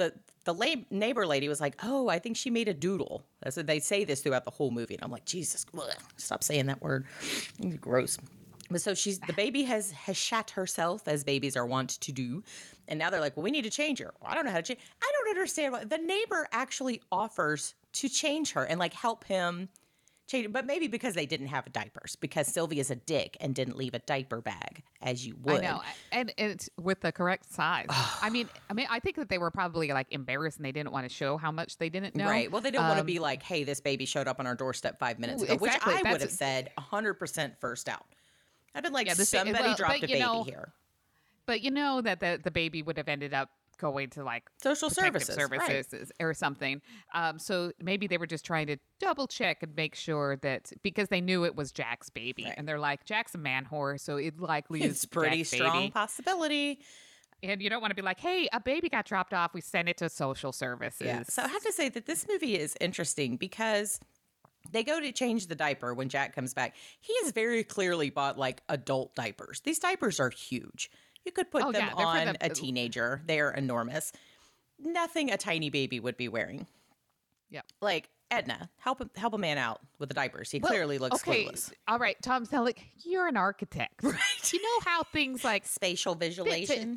the neighbor lady was like, oh, I think she made a doodle. That's what they say this throughout the whole movie. And I'm like, Jesus, stop saying that word. Gross. But so the baby has shat herself, as babies are wont to do. And now they're like, well, we need to change her. Well, I don't know how to change. I don't understand why the neighbor actually offers to change her and like help him change. But maybe because they didn't have diapers, because Sylvia's a dick and didn't leave a diaper bag as you would. I know. And it's with the correct size. I mean, I think that they were probably like embarrassed and they didn't want to show how much they didn't know. Right. Well, they don't want to be like, hey, this baby showed up on our doorstep 5 minutes ago, exactly. Which I would have said 100% first out. I've been like, somebody dropped a baby here. But you know that the baby would have ended up going to like social services right. or something. So maybe they were just trying to double check and make sure that, because they knew it was Jack's baby, right. And they're like, Jack's a man whore, so it likely is pretty Jack's strong baby. Possibility. And you don't want to be like, hey, a baby got dropped off, we sent it to social services. Yeah. So I have to say that this movie is interesting because they go to change the diaper when Jack comes back. He has very clearly bought like adult diapers. These diapers are huge. You could put them on a teenager. They're enormous. Nothing a tiny baby would be wearing. Yeah. Like, Edna, help a man out with the diapers. He clearly looks clueless. All right, Tom Selleck, you're an architect. Right. You know how things like spatial visualization,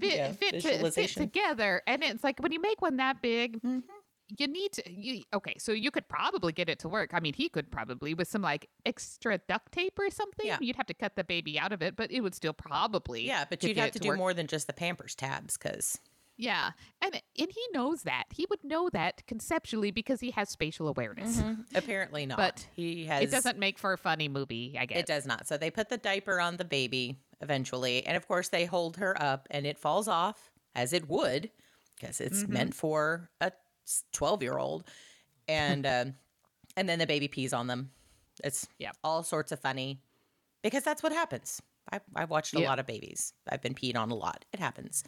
fit together. And it's like when you make one that big, mm-hmm. you need to, so you could probably get it to work. I mean, he could probably with some like extra duct tape or something. Yeah. You'd have to cut the baby out of it, but it would still probably. Yeah, but you'd have to do more than just the Pampers tabs because. Yeah. And he knows that. He would know that conceptually because he has spatial awareness. Mm-hmm. Apparently not. But he has. It doesn't make for a funny movie, I guess. It does not. So they put the diaper on the baby eventually. And of course, they hold her up and it falls off, as it would, because it's mm-hmm. meant for a 12-year-old. And then the baby pees on them. It's all sorts of funny because that's what happens. I've watched a lot of babies. I've been peed on a lot. It happens.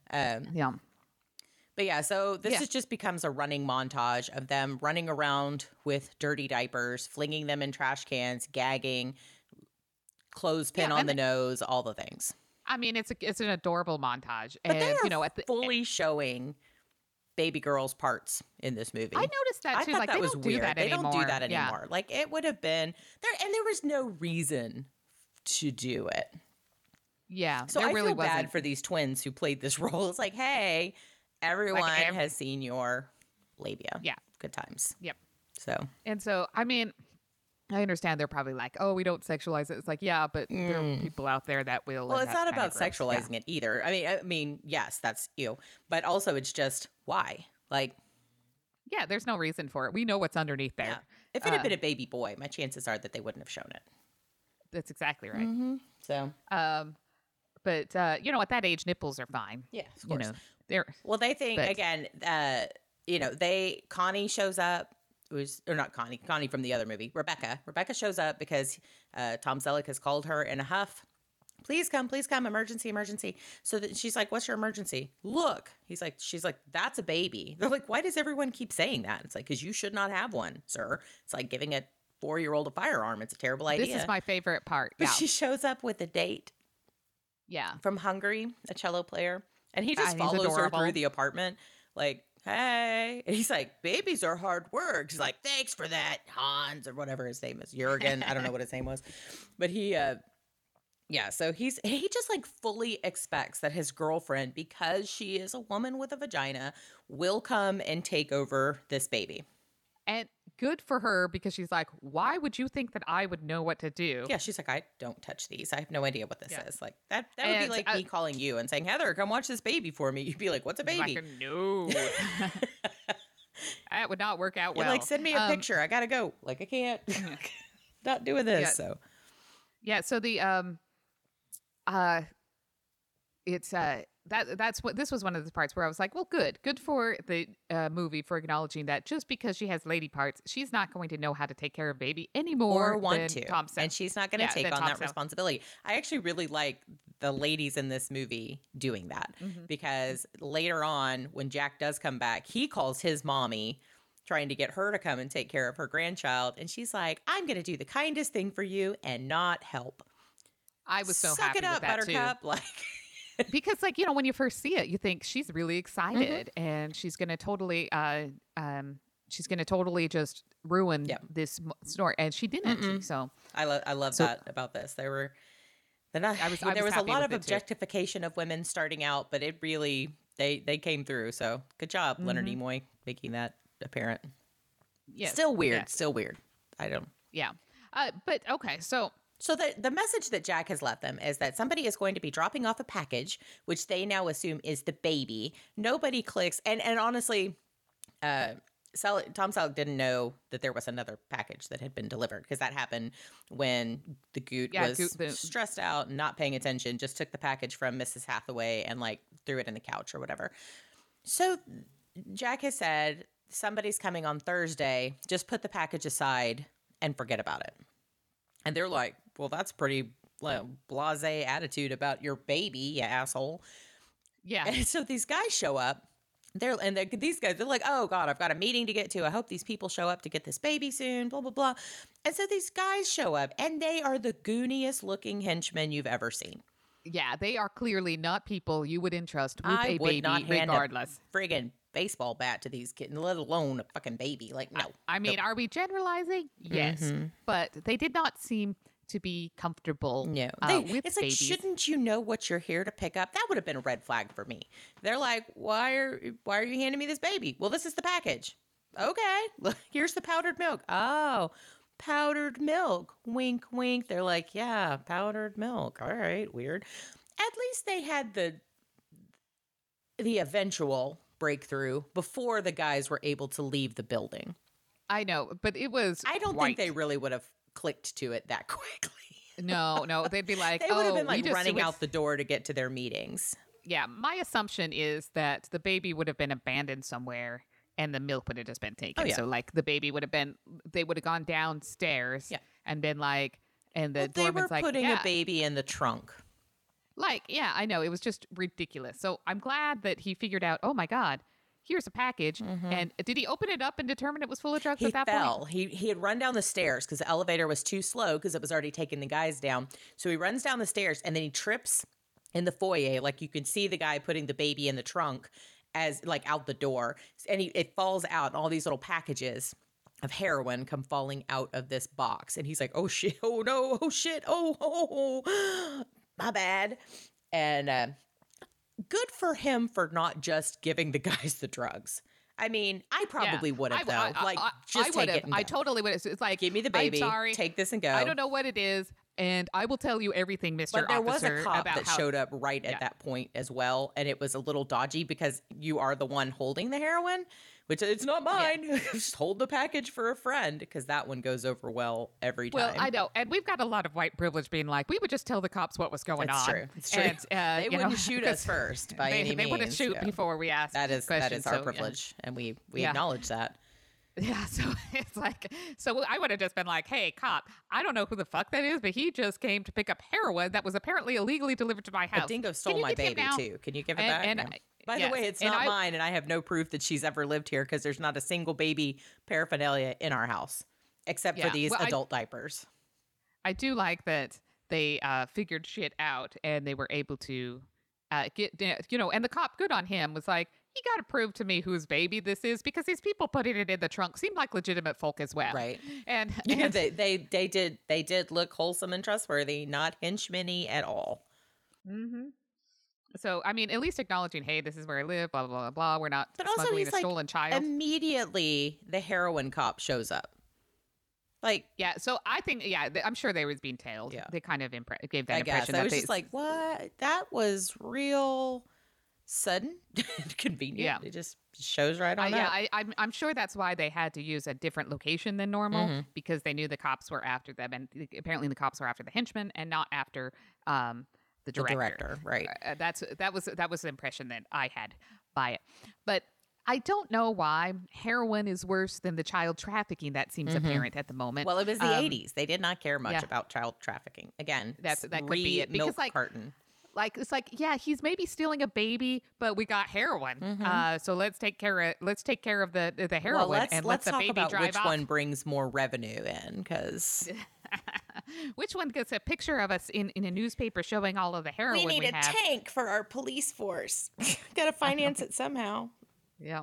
But yeah, so this just becomes a running montage of them running around with dirty diapers, flinging them in trash cans, gagging, clothespin on the nose, all the things. I mean, it's an adorable montage, but and they are fully showing baby girls' parts in this movie. I noticed that too. I thought like that was weird. They don't do that anymore. Yeah. Like it would have been there, and there was no reason to do it. Yeah, so I feel bad for these twins who played this role. It's like, hey, everyone has seen your labia. Yeah, good times. Yep. So I mean, I understand they're probably like, oh, we don't sexualize it. It's like, yeah, but there are people out there that will. Well, it's not about sexualizing it either. I mean, yes, that's but also it's just why, like. Yeah, there's no reason for it. We know what's underneath there. Yeah. If it had been a baby boy, my chances are that they wouldn't have shown it. That's exactly right. Mm-hmm. So, but at that age, nipples are fine. Yeah, of course. They're they think again. Connie shows up. Or not Connie. Connie from the other movie. Rebecca. Rebecca shows up because Tom Selleck has called her in a huff. Please come, emergency, emergency. So that she's like, what's your emergency? Look. She's like, that's a baby. They're like, why does everyone keep saying that? It's like, because you should not have one, sir. It's like giving a 4-year-old a firearm. It's a terrible idea. This is my favorite part. But she shows up with a date. Yeah. From Hungary, a cello player. And he just follows her through the apartment. Like, hey. And he's like, babies are hard work. He's like, thanks for that, Hans, or whatever his name is. Jurgen. I don't know what his name was. But he, so he just like fully expects that his girlfriend, because she is a woman with a vagina, will come and take over this baby. And good for her, because she's like, why would you think that I would know what to do? Yeah, she's like, I don't touch these. I have no idea what this is. Like that would be like me calling you and saying, Heather, come watch this baby for me. You'd be like, what's a baby? Like, no. That would not work out well. You're like, send me a picture. I gotta go. Like, I can't. Not doing this. Yeah. So yeah. So the it's that's what this was one of the parts where I was like, well, good for the movie for acknowledging that just because she has lady parts, she's not going to know how to take care of baby anymore or want to, Thompson. And she's not going to take on that responsibility. I actually really like the ladies in this movie doing that because later on, when Jack does come back, he calls his mommy trying to get her to come and take care of her grandchild. And she's like, I'm going to do the kindest thing for you and not help. I was so Suck happy it up, with that Buttercup. too. Like, Because, like, when you first see it, you think she's really excited and she's going to totally, just ruin this story. And she didn't. So I love that about this. There was a lot of objectification of women starting out, but it really, they came through. So good job, Leonard Nimoy, making that apparent. Yes. Still weird. Yes. Still weird. I don't. Yeah. But okay. So the message that Jack has left them is that somebody is going to be dropping off a package, which they now assume is the baby. Nobody clicks. And honestly, Tom Selleck didn't know that there was another package that had been delivered, because that happened when the Goot was stressed out and not paying attention, just took the package from Mrs. Hathaway and like threw it in the couch or whatever. So Jack has said, somebody's coming on Thursday, just put the package aside and forget about it. And they're like, well, that's pretty blasé attitude about your baby, you asshole. Yeah. And so these guys show up. They're like, oh God, I've got a meeting to get to. I hope these people show up to get this baby soon, blah, blah, blah. And so these guys show up, and they are the gooniest looking henchmen you've ever seen. Yeah, they are clearly not people you would entrust with I a would baby, not hand regardless. a friggin' baseball bat to these kids, let alone a fucking baby. Like, no. I mean, are we generalizing? Yes. But they did not seem to be comfortable with it's like, babies. shouldn't you know what you're here to pick up? That would have been a red flag for me. They're like, why are you handing me this baby? Well, this is the package. Okay, look, here's the powdered milk. Oh, powdered milk. Wink, wink. They're like, yeah, powdered milk. All right, weird. At least they had the eventual breakthrough before the guys were able to leave the building. I know, but it was I don't think they really would have clicked to it that quickly. No, they'd be like, they would have been like running out the door to get to their meetings. Yeah, my assumption is that the baby would have been abandoned somewhere and the milk would have just been taken. Oh, yeah. So like the baby they would have gone downstairs and been like, and the doorman's like, putting a baby in the trunk. Like, yeah, I know. It was just ridiculous. So I'm glad that he figured out, oh my God, here's a package. And did he open it up and determine it was full of drugs at that point? He had run down the stairs because the elevator was too slow because it was already taking the guys down. So he runs down the stairs and then he trips in the foyer. Like, you can see the guy putting the baby in the trunk as like out the door. And it falls out, and all these little packages of heroin come falling out of this box. And he's like, oh shit, oh no, oh shit, oh, my bad. And good for him for not just giving the guys the drugs. I mean, I probably would have, though. Just take it and go. I totally would have. It's like, give me the baby, I'm sorry, take this and go. I don't know what it is, and I will tell you everything, Mr. Officer. But there was a cop that showed up right at that point as well, and it was a little dodgy because you are the one holding the heroin, which it's not mine. Yeah. Just hold the package for a friend, because that one goes over well every time. Well, I know, and we've got a lot of white privilege being like, we would just tell the cops what was going on. It's true. And, they wouldn't shoot us first by any means. They wouldn't shoot before we asked questions. That is our privilege, and we acknowledge that. Yeah, so it's like, so I would have just been like, hey, cop, I don't know who the fuck that is, but he just came to pick up heroin that was apparently illegally delivered to my house. A dingo stole my baby, too. Can you give it back? By the way, it's not mine, and I have no proof that she's ever lived here, because there's not a single baby paraphernalia in our house, except for these adult diapers. I do like that they figured shit out, and they were able to get, and the cop, good on him, was like, you got to prove to me whose baby this is, because these people putting it in the trunk seemed like legitimate folk as well. Right. And they did look wholesome and trustworthy, not henchman-y at all. Mm-hmm. So, I mean, at least acknowledging, hey, this is where I live, blah, blah, blah, blah. We're not smuggling a stolen child. Immediately, the heroin cop shows up. Like, yeah, so I think, I'm sure they was being tailed. Yeah. They kind of gave that impression. I was just like, what? That was real sudden, convenient. Yeah. It just shows right on that. Yeah, I'm sure that's why they had to use a different location than normal, because they knew the cops were after them, and apparently the cops were after the henchman and not after the director. Right. That was the impression that I had by it. But I don't know why heroin is worse than the child trafficking that seems apparent at the moment. Well, it was the 80s. They did not care much about child trafficking. Again, that could be it. Because milk carton. Like it's like, yeah, he's maybe stealing a baby, but we got heroin. So let's take care of the heroin, Well, and let's let the talk baby about drive which off. one brings more revenue in, because Which one gets a picture of us in a newspaper showing all of the heroin we have? tank for our police force. Got to finance it somehow. Yeah.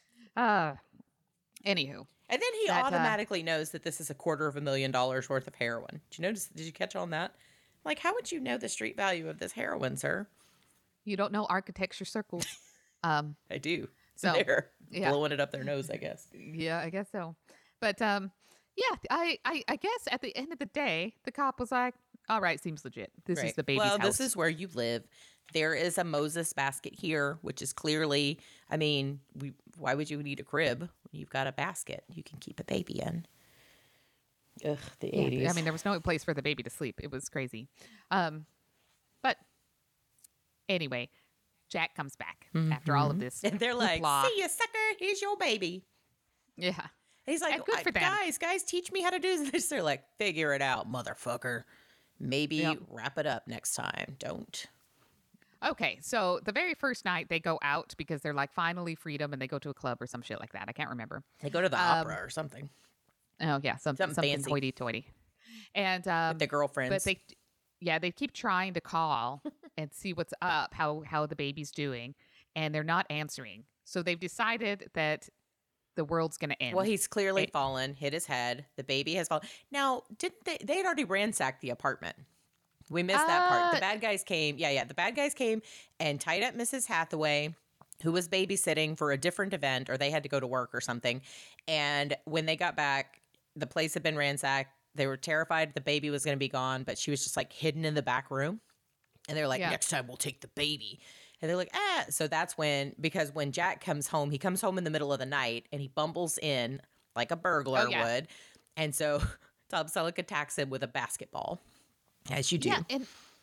Anywho, And then he That, automatically knows that this is $250,000 worth of heroin. Did you notice? Did you catch on that? Like, how would you know the street value of this heroin, sir? you don't know architecture circles. Um, I do. So, They're yeah. blowing it up their nose, I guess. Yeah, I guess so. But yeah, I guess at the end of the day, the cop was like, "All right, seems legit. This is the baby's well, house." this is where you live. There is a Moses basket here, which is clearly, I mean, why would you need a crib? You've got a basket you can keep a baby in. Ugh, the 80s. I mean, there was no place for the baby to sleep. It was crazy. But anyway, Jack comes back after all of this. And they're like, hoopla. see ya, sucker, here's your baby. Yeah. And he's like, And good for them. guys, teach me how to do this. They're like, figure it out, motherfucker. Maybe Yep. wrap it up next time. Don't. Okay, so the very first night they go out because they're like finally freedom, and they go to a club or some shit like that. I can't remember. They go to the opera or something. Oh yeah, something fancy. hoity-toity. And With the girlfriends. but they keep trying to call and see what's up, how the baby's doing, and they're not answering. So they've decided that the world's going to end. Well, he's clearly fallen, hit his head. The baby has fallen. Now, didn't they had already ransacked the apartment. We missed that part. The bad guys came. Yeah. The bad guys came and tied up Mrs. Hathaway, who was babysitting for a different event, or they had to go to work or something. And when they got back, the place had been ransacked. They were terrified the baby was going to be gone, but she was just like hidden in the back room. And they're like, next time we'll take the baby. And they're like, So that's because when Jack comes home, he comes home in the middle of the night and he bumbles in like a burglar would. And so Tom Selleck attacks him with a basketball, as you do. Yeah,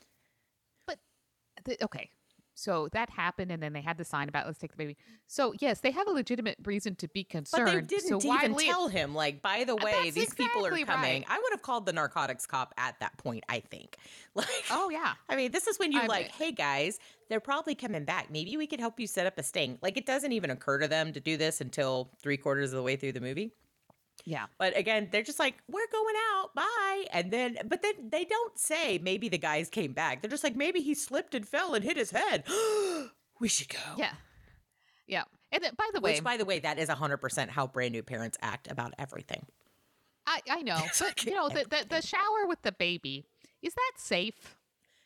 okay. So that happened, and then they had the sign about let's take the baby. So yes, they have a legitimate reason to be concerned. But they didn't even tell him, like, by the way, That's these people are exactly coming. right. I would have called the narcotics cop at that point, I think. Like, Oh yeah. I mean, this is when you're I like, mean- hey, guys, they're probably coming back. Maybe we could help you set up a sting. Like, it doesn't even occur to them to do this until 3/4 of the way through the movie. Yeah. But again, they're just like, we're going out. Bye. But then they don't say maybe the guys came back. They're just like, maybe he slipped and fell and hit his head. We should go. Yeah. Yeah. And then, by the way, that is 100% how brand new parents act about everything. I know, but you know, the shower with the baby, is that safe?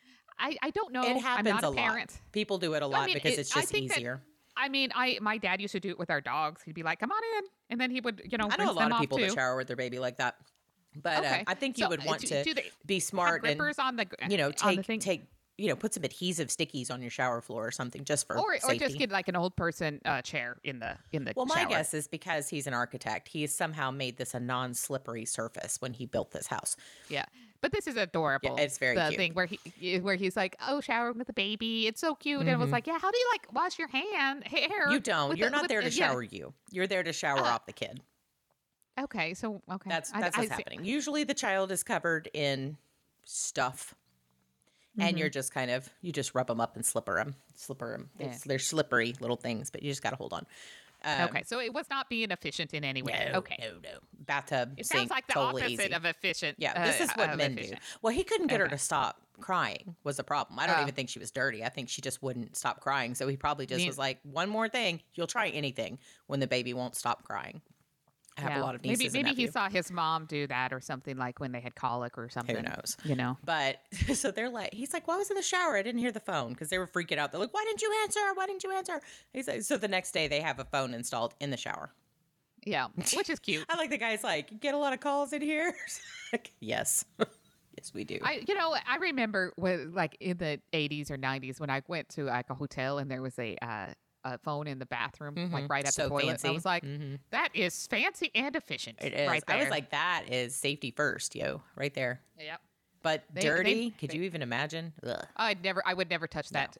I don't know. It happens I'm not a a parent. lot. People do it a lot mean, because it's I just think that- easier. I mean, my dad used to do it with our dogs. He'd be like, "Come on in," and then he would, I know a rinse lot them of off people that too. shower with their baby like that. But Okay. I think you So, would want do to they be have smart and, grippers on the on the thing? take put some adhesive stickies on your shower floor or something just for or safety. just get like an old person chair in the Well, my shower. guess is because he's an architect, he's somehow made this a non-slippery surface when he built this house. Yeah, but this is adorable. Yeah, it's very the cute. thing where he's like, "Oh, showering with the baby, it's so cute," and I was like, "Yeah, how do you like wash your hair?" You don't. with You're the- not with- there to yeah. shower you. You're there to shower off the kid. Okay, so okay, That's I what's see. happening. Usually the child is covered in stuff. And you're just you just rub them up and slipper them. Yeah. They're slippery little things, but you just got to hold on. Okay, so it was not being efficient in any way. No, Okay, no. Bathtub, it sink, sounds like the totally opposite easy. of efficient. Yeah, this is what of men do. efficient. Well, he couldn't get her Okay. to stop crying was the problem. I don't Oh. even think she was dirty. I think she just wouldn't stop crying. So he probably just Me- was like, one more thing. You'll try anything when the baby won't stop crying. I have a Yeah. lot of nieces Maybe and he nephews. saw his mom do that or something, like when they had colic or something. Who knows? You know. But so they're like, he's like, well, I was in the shower. I didn't hear the phone because they were freaking out. They're like, why didn't you answer? Why didn't you answer? He's like, so the next day they have a phone installed in the shower. Yeah, which is cute. I like the guy's like, you get a lot of calls in here? Like, yes. Yes, we do. I remember when, like in the 80s or 90s when I went to like a hotel and there was a phone in the bathroom, like right at So the toilet. fancy. I was like, that is fancy and efficient. It is. Right there. I was like, that is safety first, yo, right there. yep. But They- dirty, they- could you even imagine? Ugh. I would never touch that.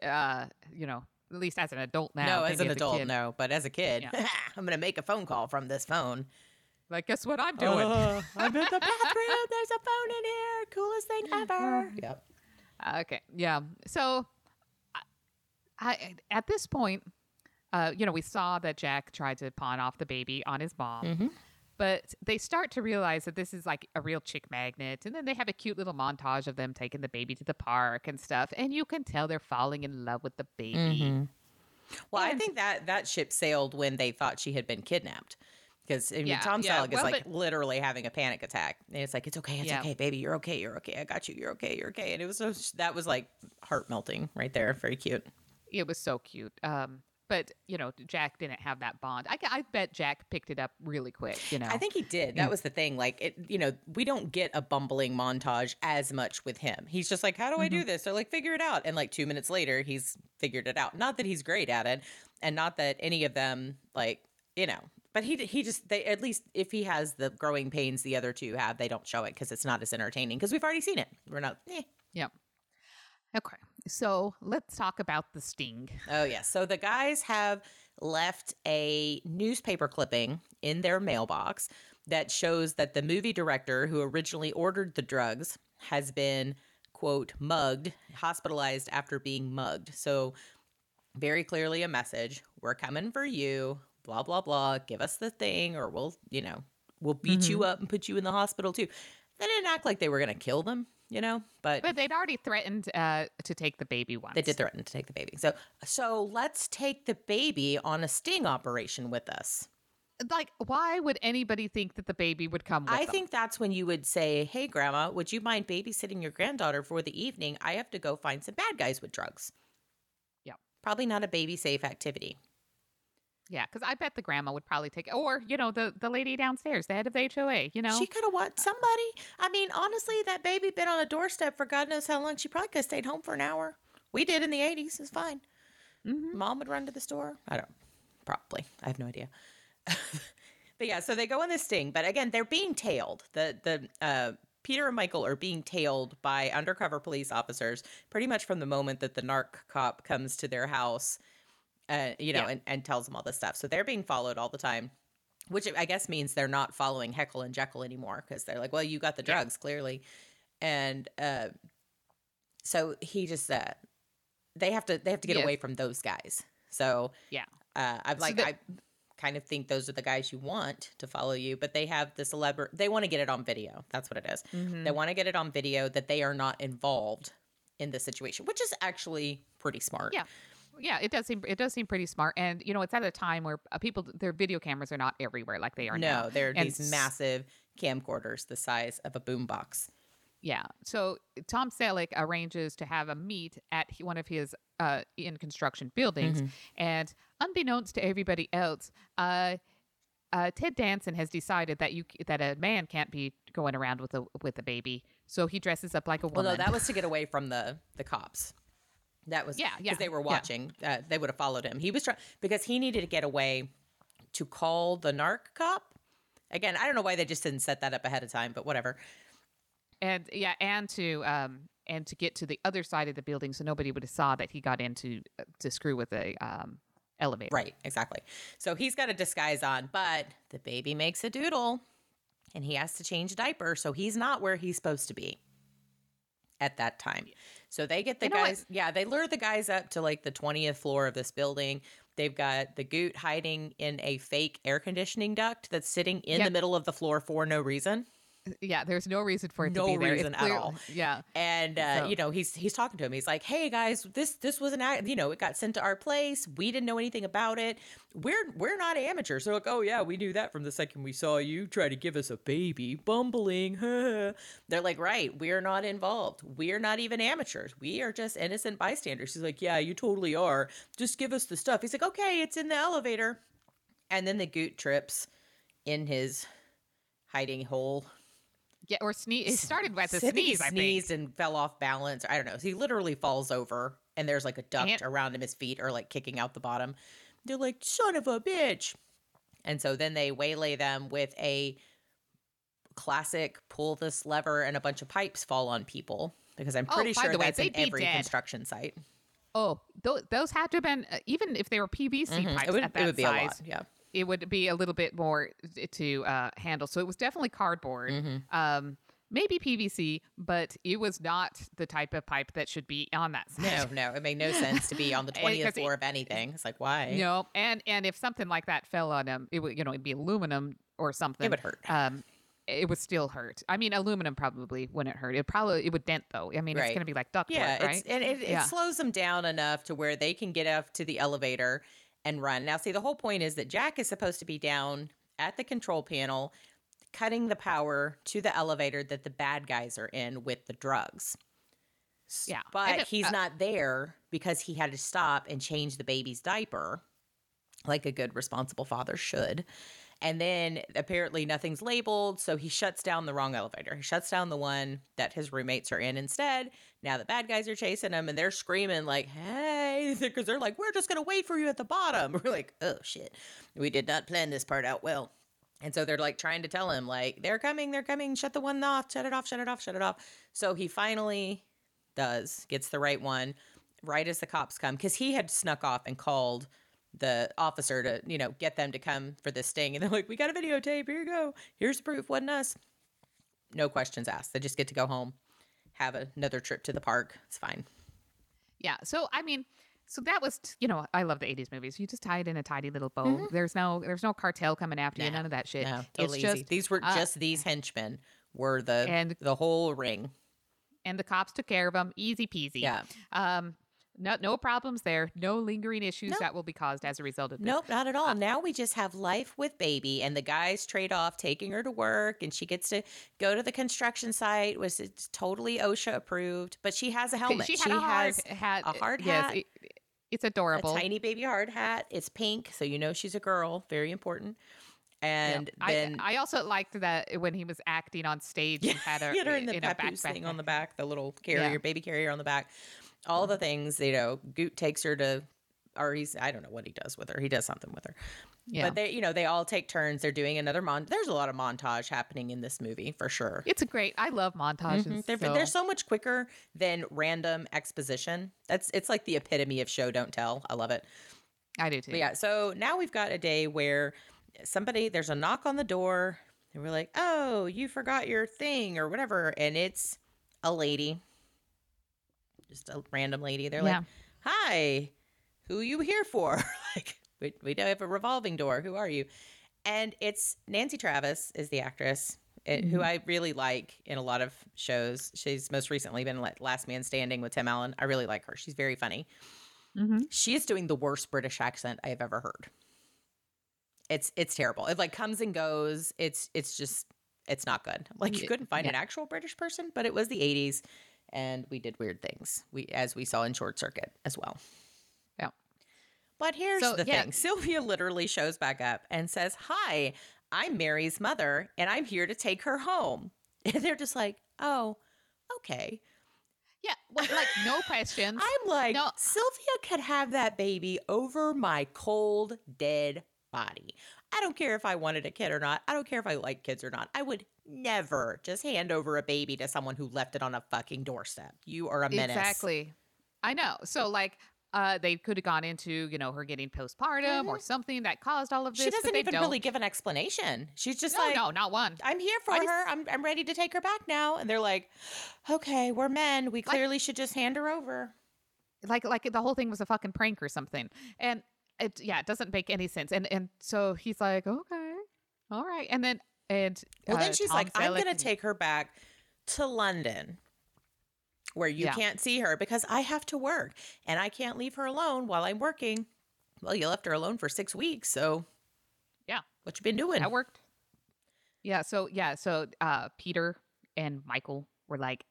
At least as an adult now. No, as maybe an a adult, kid. no. But as a kid, Yeah. I'm going to make a phone call from this phone. Like, guess what I'm doing? I'm in the bathroom. There's a phone in here. Coolest thing ever. Yep. Okay. Yeah. So I at this point, we saw that Jack tried to pawn off the baby on his mom. Mm-hmm. But they start to realize that this is like a real chick magnet. And then they have a cute little montage of them taking the baby to the park and stuff. And you can tell they're falling in love with the baby. Mm-hmm. Well, I think that ship sailed when they thought she had been kidnapped. Because Tom Selleck is literally having a panic attack. And it's like, it's okay, baby. You're okay. I got you. You're okay. And it was that was like heart melting right there. Very cute. It was so cute. But, Jack didn't have that bond. I bet Jack picked it up really quick, I think he did. That was the thing. Like, we don't get a bumbling montage as much with him. He's just like, how do I do this? They're like, figure it out. And like 2 minutes later, he's figured it out. Not that he's great at it. And not that any of them, like, but they at least if he has the growing pains the other two have, they don't show it because it's not as entertaining because we've already seen it. We're not, Yeah. Okay. So let's talk about the sting. Oh, yes. So the guys have left a newspaper clipping in their mailbox that shows that the movie director who originally ordered the drugs has been, quote, mugged, hospitalized after being mugged. So very clearly a message. We're coming for you, blah, blah, blah. Give us the thing or we'll beat you up and put you in the hospital too. They didn't act like they were going to kill them. But they'd already threatened to take the baby once. They did threaten to take the baby. So let's take the baby on a sting operation with us. Like, why would anybody think that the baby would come with them? I think that's when you would say, hey, Grandma, would you mind babysitting your granddaughter for the evening? I have to go find some bad guys with drugs. Yeah. Probably not a baby-safe activity. Yeah, because I bet the grandma would probably take, or, the lady downstairs, the head of the HOA, She could have want somebody. I mean, honestly, that baby been on a doorstep for God knows how long. She probably could have stayed home for an hour. We did in the 80s. It's fine. Mm-hmm. Mom would run to the store. Probably. I have no idea. But yeah, so they go on this sting. But again, they're being tailed. The Peter and Michael are being tailed by undercover police officers pretty much from the moment that the narc cop comes to their house. And tells them all this stuff. So they're being followed all the time, which I guess means they're not following Heckle and Jekyll anymore because they're like, well, you got the drugs, clearly. And so he just, they have to get away from those guys. So I kind of think those are the guys you want to follow you, but they have this they want to get it on video. That's what it is. Mm-hmm. They want to get it on video that they are not involved in the situation, which is actually pretty smart. Yeah. Yeah, it does seem pretty smart, and it's at a time where their video cameras are not everywhere like they are now. No, they're these massive camcorders the size of a boombox. Yeah, so Tom Selleck arranges to have a meet at one of his in construction buildings, and unbeknownst to everybody else, Ted Danson has decided that a man can't be going around with a baby, so he dresses up like a woman. Well, no, that was to get away from the cops. That was because they were watching. Yeah. They would have followed him. He was trying because he needed to get away to call the narc cop. Again, I don't know why they just didn't set that up ahead of time, but whatever. And to get to the other side of the building, so nobody would have saw that he got into to screw with the elevator. Right, exactly. So he's got a disguise on, but the baby makes a doodle, and he has to change a diaper, so he's not where he's supposed to be at that time. So they get the guys. Yeah, they lure the guys up to like the 20th floor of this building. They've got the Goot hiding in a fake air conditioning duct that's sitting in the middle of the floor for no reason. Yeah, there's no reason for it to be there. No reason at all. Yeah. And, he's talking to him. He's like, hey, guys, this was it got sent to our place. We didn't know anything about it. We're not amateurs. They're like, oh, yeah, we knew that from the second we saw you try to give us a baby. Bumbling. They're like, right, we're not involved. We're not even amateurs. We are just innocent bystanders. He's like, yeah, you totally are. Just give us the stuff. He's like, okay, it's in the elevator. And then the Goot trips in his hiding hole. Yeah, or sneeze. It started with a sneeze, I think. Sneezed and fell off balance. I don't know. So he literally falls over, and there's like a duct around him. His feet are like kicking out the bottom. They're like, son of a bitch. And so then they waylay them with a classic pull this lever and a bunch of pipes fall on people. Because I'm pretty sure that's in every construction site. Oh, those had to have been, even if they were PVC pipes at that size. It would be a lot, yeah. It would be a little bit more to handle. So it was definitely cardboard. maybe PVC, but it was not the type of pipe that should be on that side. No, it made no sense to be on the 20th 'Cause floor of anything. It's like, why? No, and if something like that fell on him, it would, it'd be aluminum or something. It would hurt. It would still hurt. I mean, aluminum probably wouldn't hurt. It would dent though. I mean, it's Right. going to be like ductwork, Yeah, right? it slows them down enough to where they can get up to the elevator and run. Now, see, the whole point is that Jack is supposed to be down at the control panel, cutting the power to the elevator that the bad guys are in with the drugs. Yeah. But he's not there because he had to stop and change the baby's diaper like a good responsible father should. And then apparently nothing's labeled, so he shuts down the wrong elevator. He shuts down the one that his roommates are in instead. Now the bad guys are chasing him, and they're screaming like, hey, because they're like, we're just going to wait for you at the bottom. We're like, oh, shit. We did not plan this part out well. And so they're like trying to tell him, like, they're coming. Shut the one off, shut it off. So he finally gets the right one right as the cops come, because he had snuck off and called the officer to, get them to come for this sting. And they're like, we got a videotape. Here you go. Here's the proof. Wasn't us. No questions asked. They just get to go home, have another trip to the park. It's fine. Yeah. So, I mean, that was, I love the 80s movies. You just tie it in a tidy little bow. Mm-hmm. There's no cartel coming after you. None of that shit. No, totally it's just, easy. These were just these henchmen were the whole ring. And the cops took care of them. Easy peasy. Yeah. No problems there. No lingering issues that will be caused as a result of this. Nope, not at all. Now we just have life with baby, and the guys trade off taking her to work, and she gets to go to the construction site, which is totally OSHA approved. But she has a helmet. She has a hard yes, hat. It's adorable. A tiny baby hard hat. It's pink, so you know she's a girl. Very important. And then I also liked that when he was acting on stage, he had her in the papoose thing on the back, the little carrier, baby carrier on the back. All the things, Goot takes her to, or I don't know what he does with her. He does something with her. Yeah. But they all take turns. They're doing another there's a lot of montage happening in this movie for sure. It's I love montages. Mm-hmm. They're so much quicker than random exposition. It's like the epitome of show don't tell. I love it. I do too. But yeah. So now we've got a day where there's a knock on the door and we're like, oh, you forgot your thing or whatever. And it's a lady. Just a random lady. They're like, hi, who are you here for? Like, we don't have a revolving door. Who are you? And it's Nancy Travis is the actress, who I really like in a lot of shows. She's most recently been in Last Man Standing with Tim Allen. I really like her. She's very funny. Mm-hmm. She is doing the worst British accent I have ever heard. It's terrible. It comes and goes. It's not good. You couldn't find an actual British person, but it was the 80s. And we did weird things, as we saw in Short Circuit as well. Yeah. But here's the thing. Sylvia literally shows back up and says, hi, I'm Mary's mother, and I'm here to take her home. And they're just like, oh, okay. Yeah, no questions. I'm like, no. Sylvia could have that baby over my cold, dead body. I don't care if I wanted a kid or not. I don't care if I like kids or not. I would never just hand over a baby to someone who left it on a fucking doorstep. You are a menace. Exactly. I know. So they could have gone into, her getting postpartum or something that caused all of this. She doesn't even really give an explanation. She's just no, not one. I'm here for her. I'm ready to take her back now. And they're like, okay, we're men. We clearly should just hand her over. Like the whole thing was a fucking prank or something. And it doesn't make any sense. And so he's like, okay, all right. And then then she's Tom like, I'm Selleck going to take her back to London where you can't see her because I have to work and I can't leave her alone while I'm working. Well, you left her alone for 6 weeks. So yeah, what you been doing? That worked. Yeah. So Peter and Michael were like,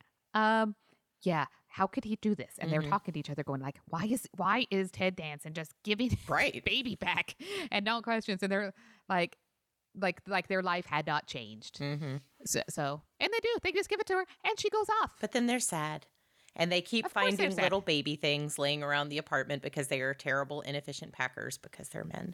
how could he do this? And they're talking to each other going like, why is Ted Danson just giving baby back and no questions? And they're like their life had not changed. Mm-hmm. So, and they just give it to her and she goes off. But then they're sad. And they keep finding little baby things laying around the apartment because they are terrible, inefficient packers because they're men.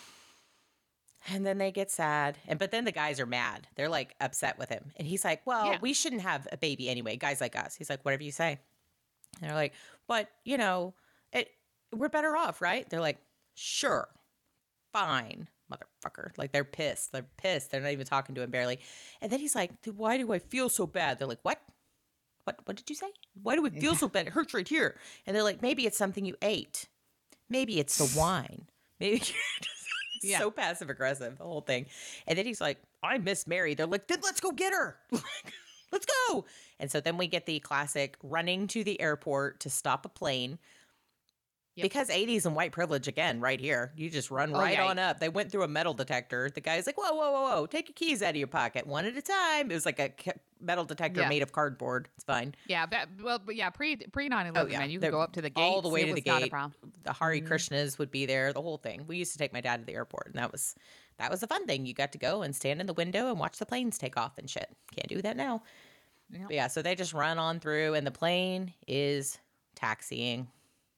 And then they get sad. But then the guys are mad. They're upset with him. And he's like, well, we shouldn't have a baby anyway. Guys like us. He's like, whatever you say. And they're like, but, we're better off, right? They're like, sure, fine. motherfucker. Like, they're pissed. They're pissed. They're not even talking to him barely. And then he's like, why do I feel so bad? They're like, what? What did you say? Why do we feel so bad? It hurts right here. And they're like, maybe it's something you ate. Maybe it's the wine. Maybe so passive aggressive, the whole thing. And then he's like, I miss Mary. They're like, then let's go get her. Let's go. And so then we get the classic running to the airport to stop a plane. Yep. Because 80s and white privilege again, right here. You just run on up. They went through a metal detector. The guy's like, whoa. Take your keys out of your pocket one at a time. It was like a metal detector made of cardboard. It's fine. Yeah. Pre 9/11, man, you could go up to the gate. All the way to the gate. The Hare Krishnas would be there, the whole thing. We used to take my dad to the airport, and that was a fun thing. You got to go and stand in the window and watch the planes take off and shit. Can't do that now. Yep. So they just run on through, and the plane is taxiing.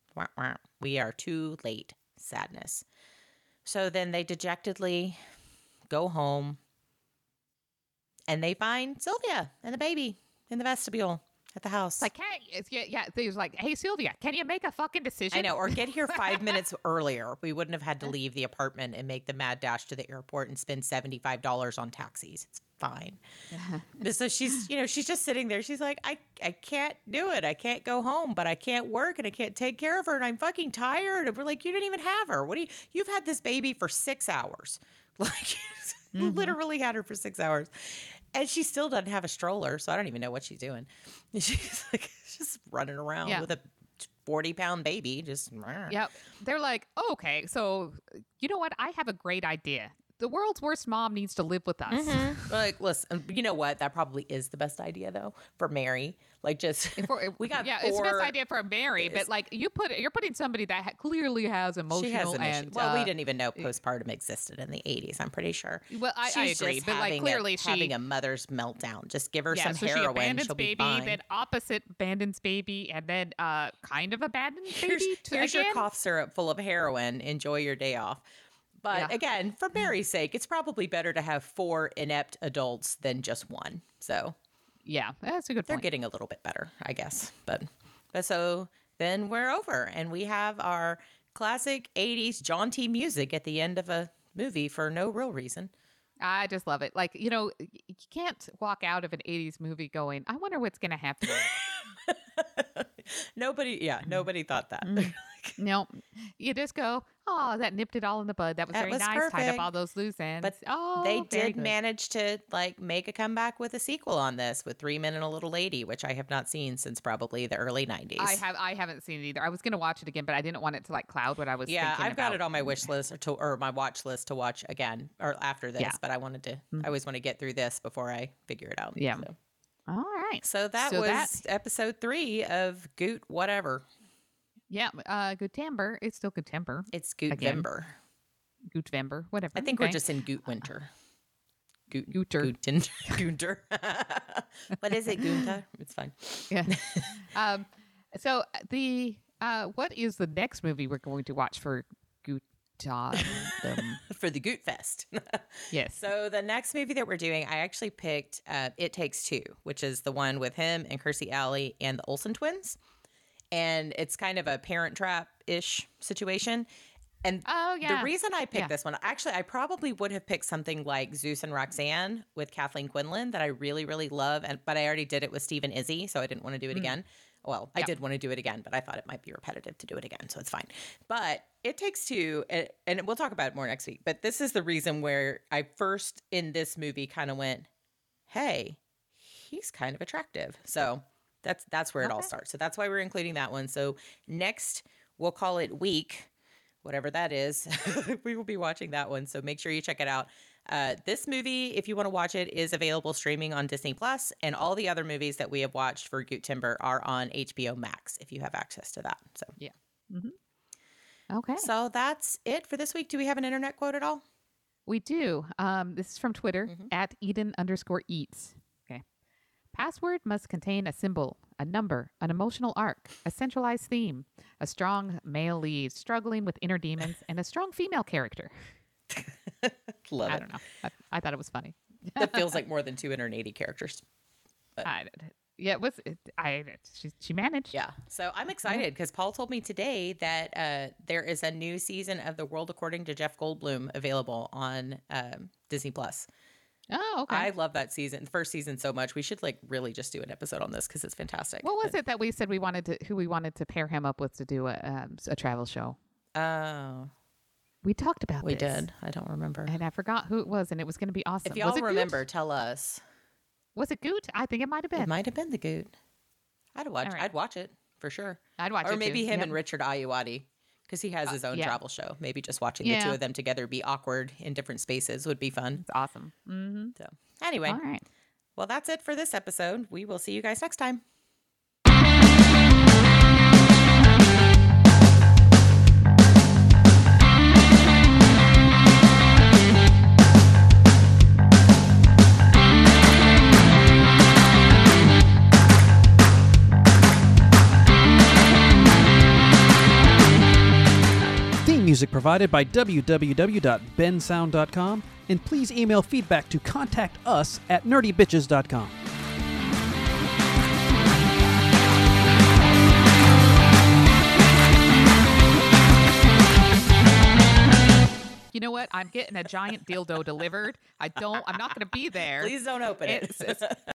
We are too late. Sadness. So then they dejectedly go home, and they find Sylvia and the baby in the vestibule at the house. Like, he was like, hey, Sylvia, can you make a fucking decision? I know, or get here 5 minutes earlier. We wouldn't have had to leave the apartment and make the mad dash to the airport and spend $75 on taxis. It's fine. So she's just sitting there. She's like, I can't do it. I can't go home, but I can't work and I can't take care of her. And I'm fucking tired. And we're like, you didn't even have her. You've had this baby for 6 hours. Like, you literally had her for 6 hours. And she still doesn't have a stroller, so I don't even know what she's doing. She's like just running around with a 40-pound baby. Just Yep. They're like, okay, so you know what? I have a great idea. The world's worst mom needs to live with us. Like, listen, you know what? That probably is the best idea, though, for Mary. Like, just we got it's the best idea for Mary, but like you're putting somebody that clearly has emotional and well, we didn't even know postpartum existed in the 80s. I'm pretty sure. Well, I agree, but like clearly she's having a mother's meltdown. Just give her some heroin. She abandons she'll baby, be fine. then opposite abandons baby, and then kind of abandons baby. Here's your cough syrup full of heroin. Enjoy your day off. But again, for Mary's sake, it's probably better to have 4 inept adults than just one. So, yeah, that's a good point. They're getting a little bit better, I guess. But so then we're over, and we have our classic 80s jaunty music at the end of a movie for no real reason. I just love it. Like, you can't walk out of an 80s movie going, I wonder what's going to happen. Nobody thought that. No, you just go, oh, that nipped it all in the bud. That was very nice. Perfect. Tied up all those loose ends. But they did manage to make a comeback with a sequel on this with 3 Men and a Little Lady, which I have not seen since probably the early 90s. I haven't seen it either. I was going to watch it again, but I didn't want it to cloud what I was thinking about. I've got it on my wish list or my watch list to watch again or after this, but I always want to get through this before I figure it out. Yeah. So. All right. So that was episode 3 of Goot whatever. Yeah, Gootember. It's still Gootember. It's Gootvember. Gootvember, whatever. I think we're just in Goot winter. Gooter. Gunter. What is it, Gunta? It's fine. Yeah. So what is the next movie we're going to watch for Gootdom? For the Goot Fest. Yes. So the next movie that we're doing, I actually picked It Takes Two, which is the one with him and Kirstie Alley and the Olsen twins. And it's kind of a Parent Trap-ish situation. And the reason I picked this one, actually, I probably would have picked something like Zeus and Roxanne with Kathleen Quinlan that I really, really love. But I already did it with Steve and Izzy, so I didn't want to do it again. Well, I did want to do it again, but I thought it might be repetitive to do it again, so it's fine. But It Takes Two, and we'll talk about it more next week, but this is the reason where I first in this movie kind of went, hey, he's kind of attractive. So that's where it all starts. So that's why we're including that one. So next, we'll call it week, whatever that is. We will be watching that one. So make sure you check it out. This movie, if you want to watch it, is available streaming on Disney Plus, and all the other movies that we have watched for Gootember are on HBO Max if you have access to that. So yeah. Mm-hmm. Okay. So that's it for this week. Do we have an internet quote at all? We do. This is from Twitter at Eden_eats. Okay. Password must contain a symbol, a number, an emotional arc, a centralized theme, a strong male lead struggling with inner demons, and a strong female character. Love it. I don't know. I thought it was funny. That feels like more than 280 characters. Yeah, it was. She managed. Yeah. So I'm excited because Paul told me today that there is a new season of The World According to Jeff Goldblum available on Disney Plus. Oh, okay. I love that season, the first season, so much. We should like really just do an episode on this because it's fantastic. What was it that we said who we wanted to pair him up with to do a travel show? Oh, we talked about we this. did. I don't remember. And I forgot who it was, and it was going to be awesome. If y'all remember, tell us. Was it Goot? I think it might have been. It might have been the Goot. I'd watch. Right. I'd watch it for sure. I'd watch it. Or maybe too. him and Richard Ayoade, because he has his own travel show. Maybe just watching the two of them together be awkward in different spaces would be fun. It's awesome. Mm-hmm. So anyway, all right. Well, that's it for this episode. We will see you guys next time. Music provided by www.bensound.com, and please email feedback to contact us at nerdybitches.com. You know what? I'm getting a giant dildo delivered. I'm not going to be there. Please don't open it.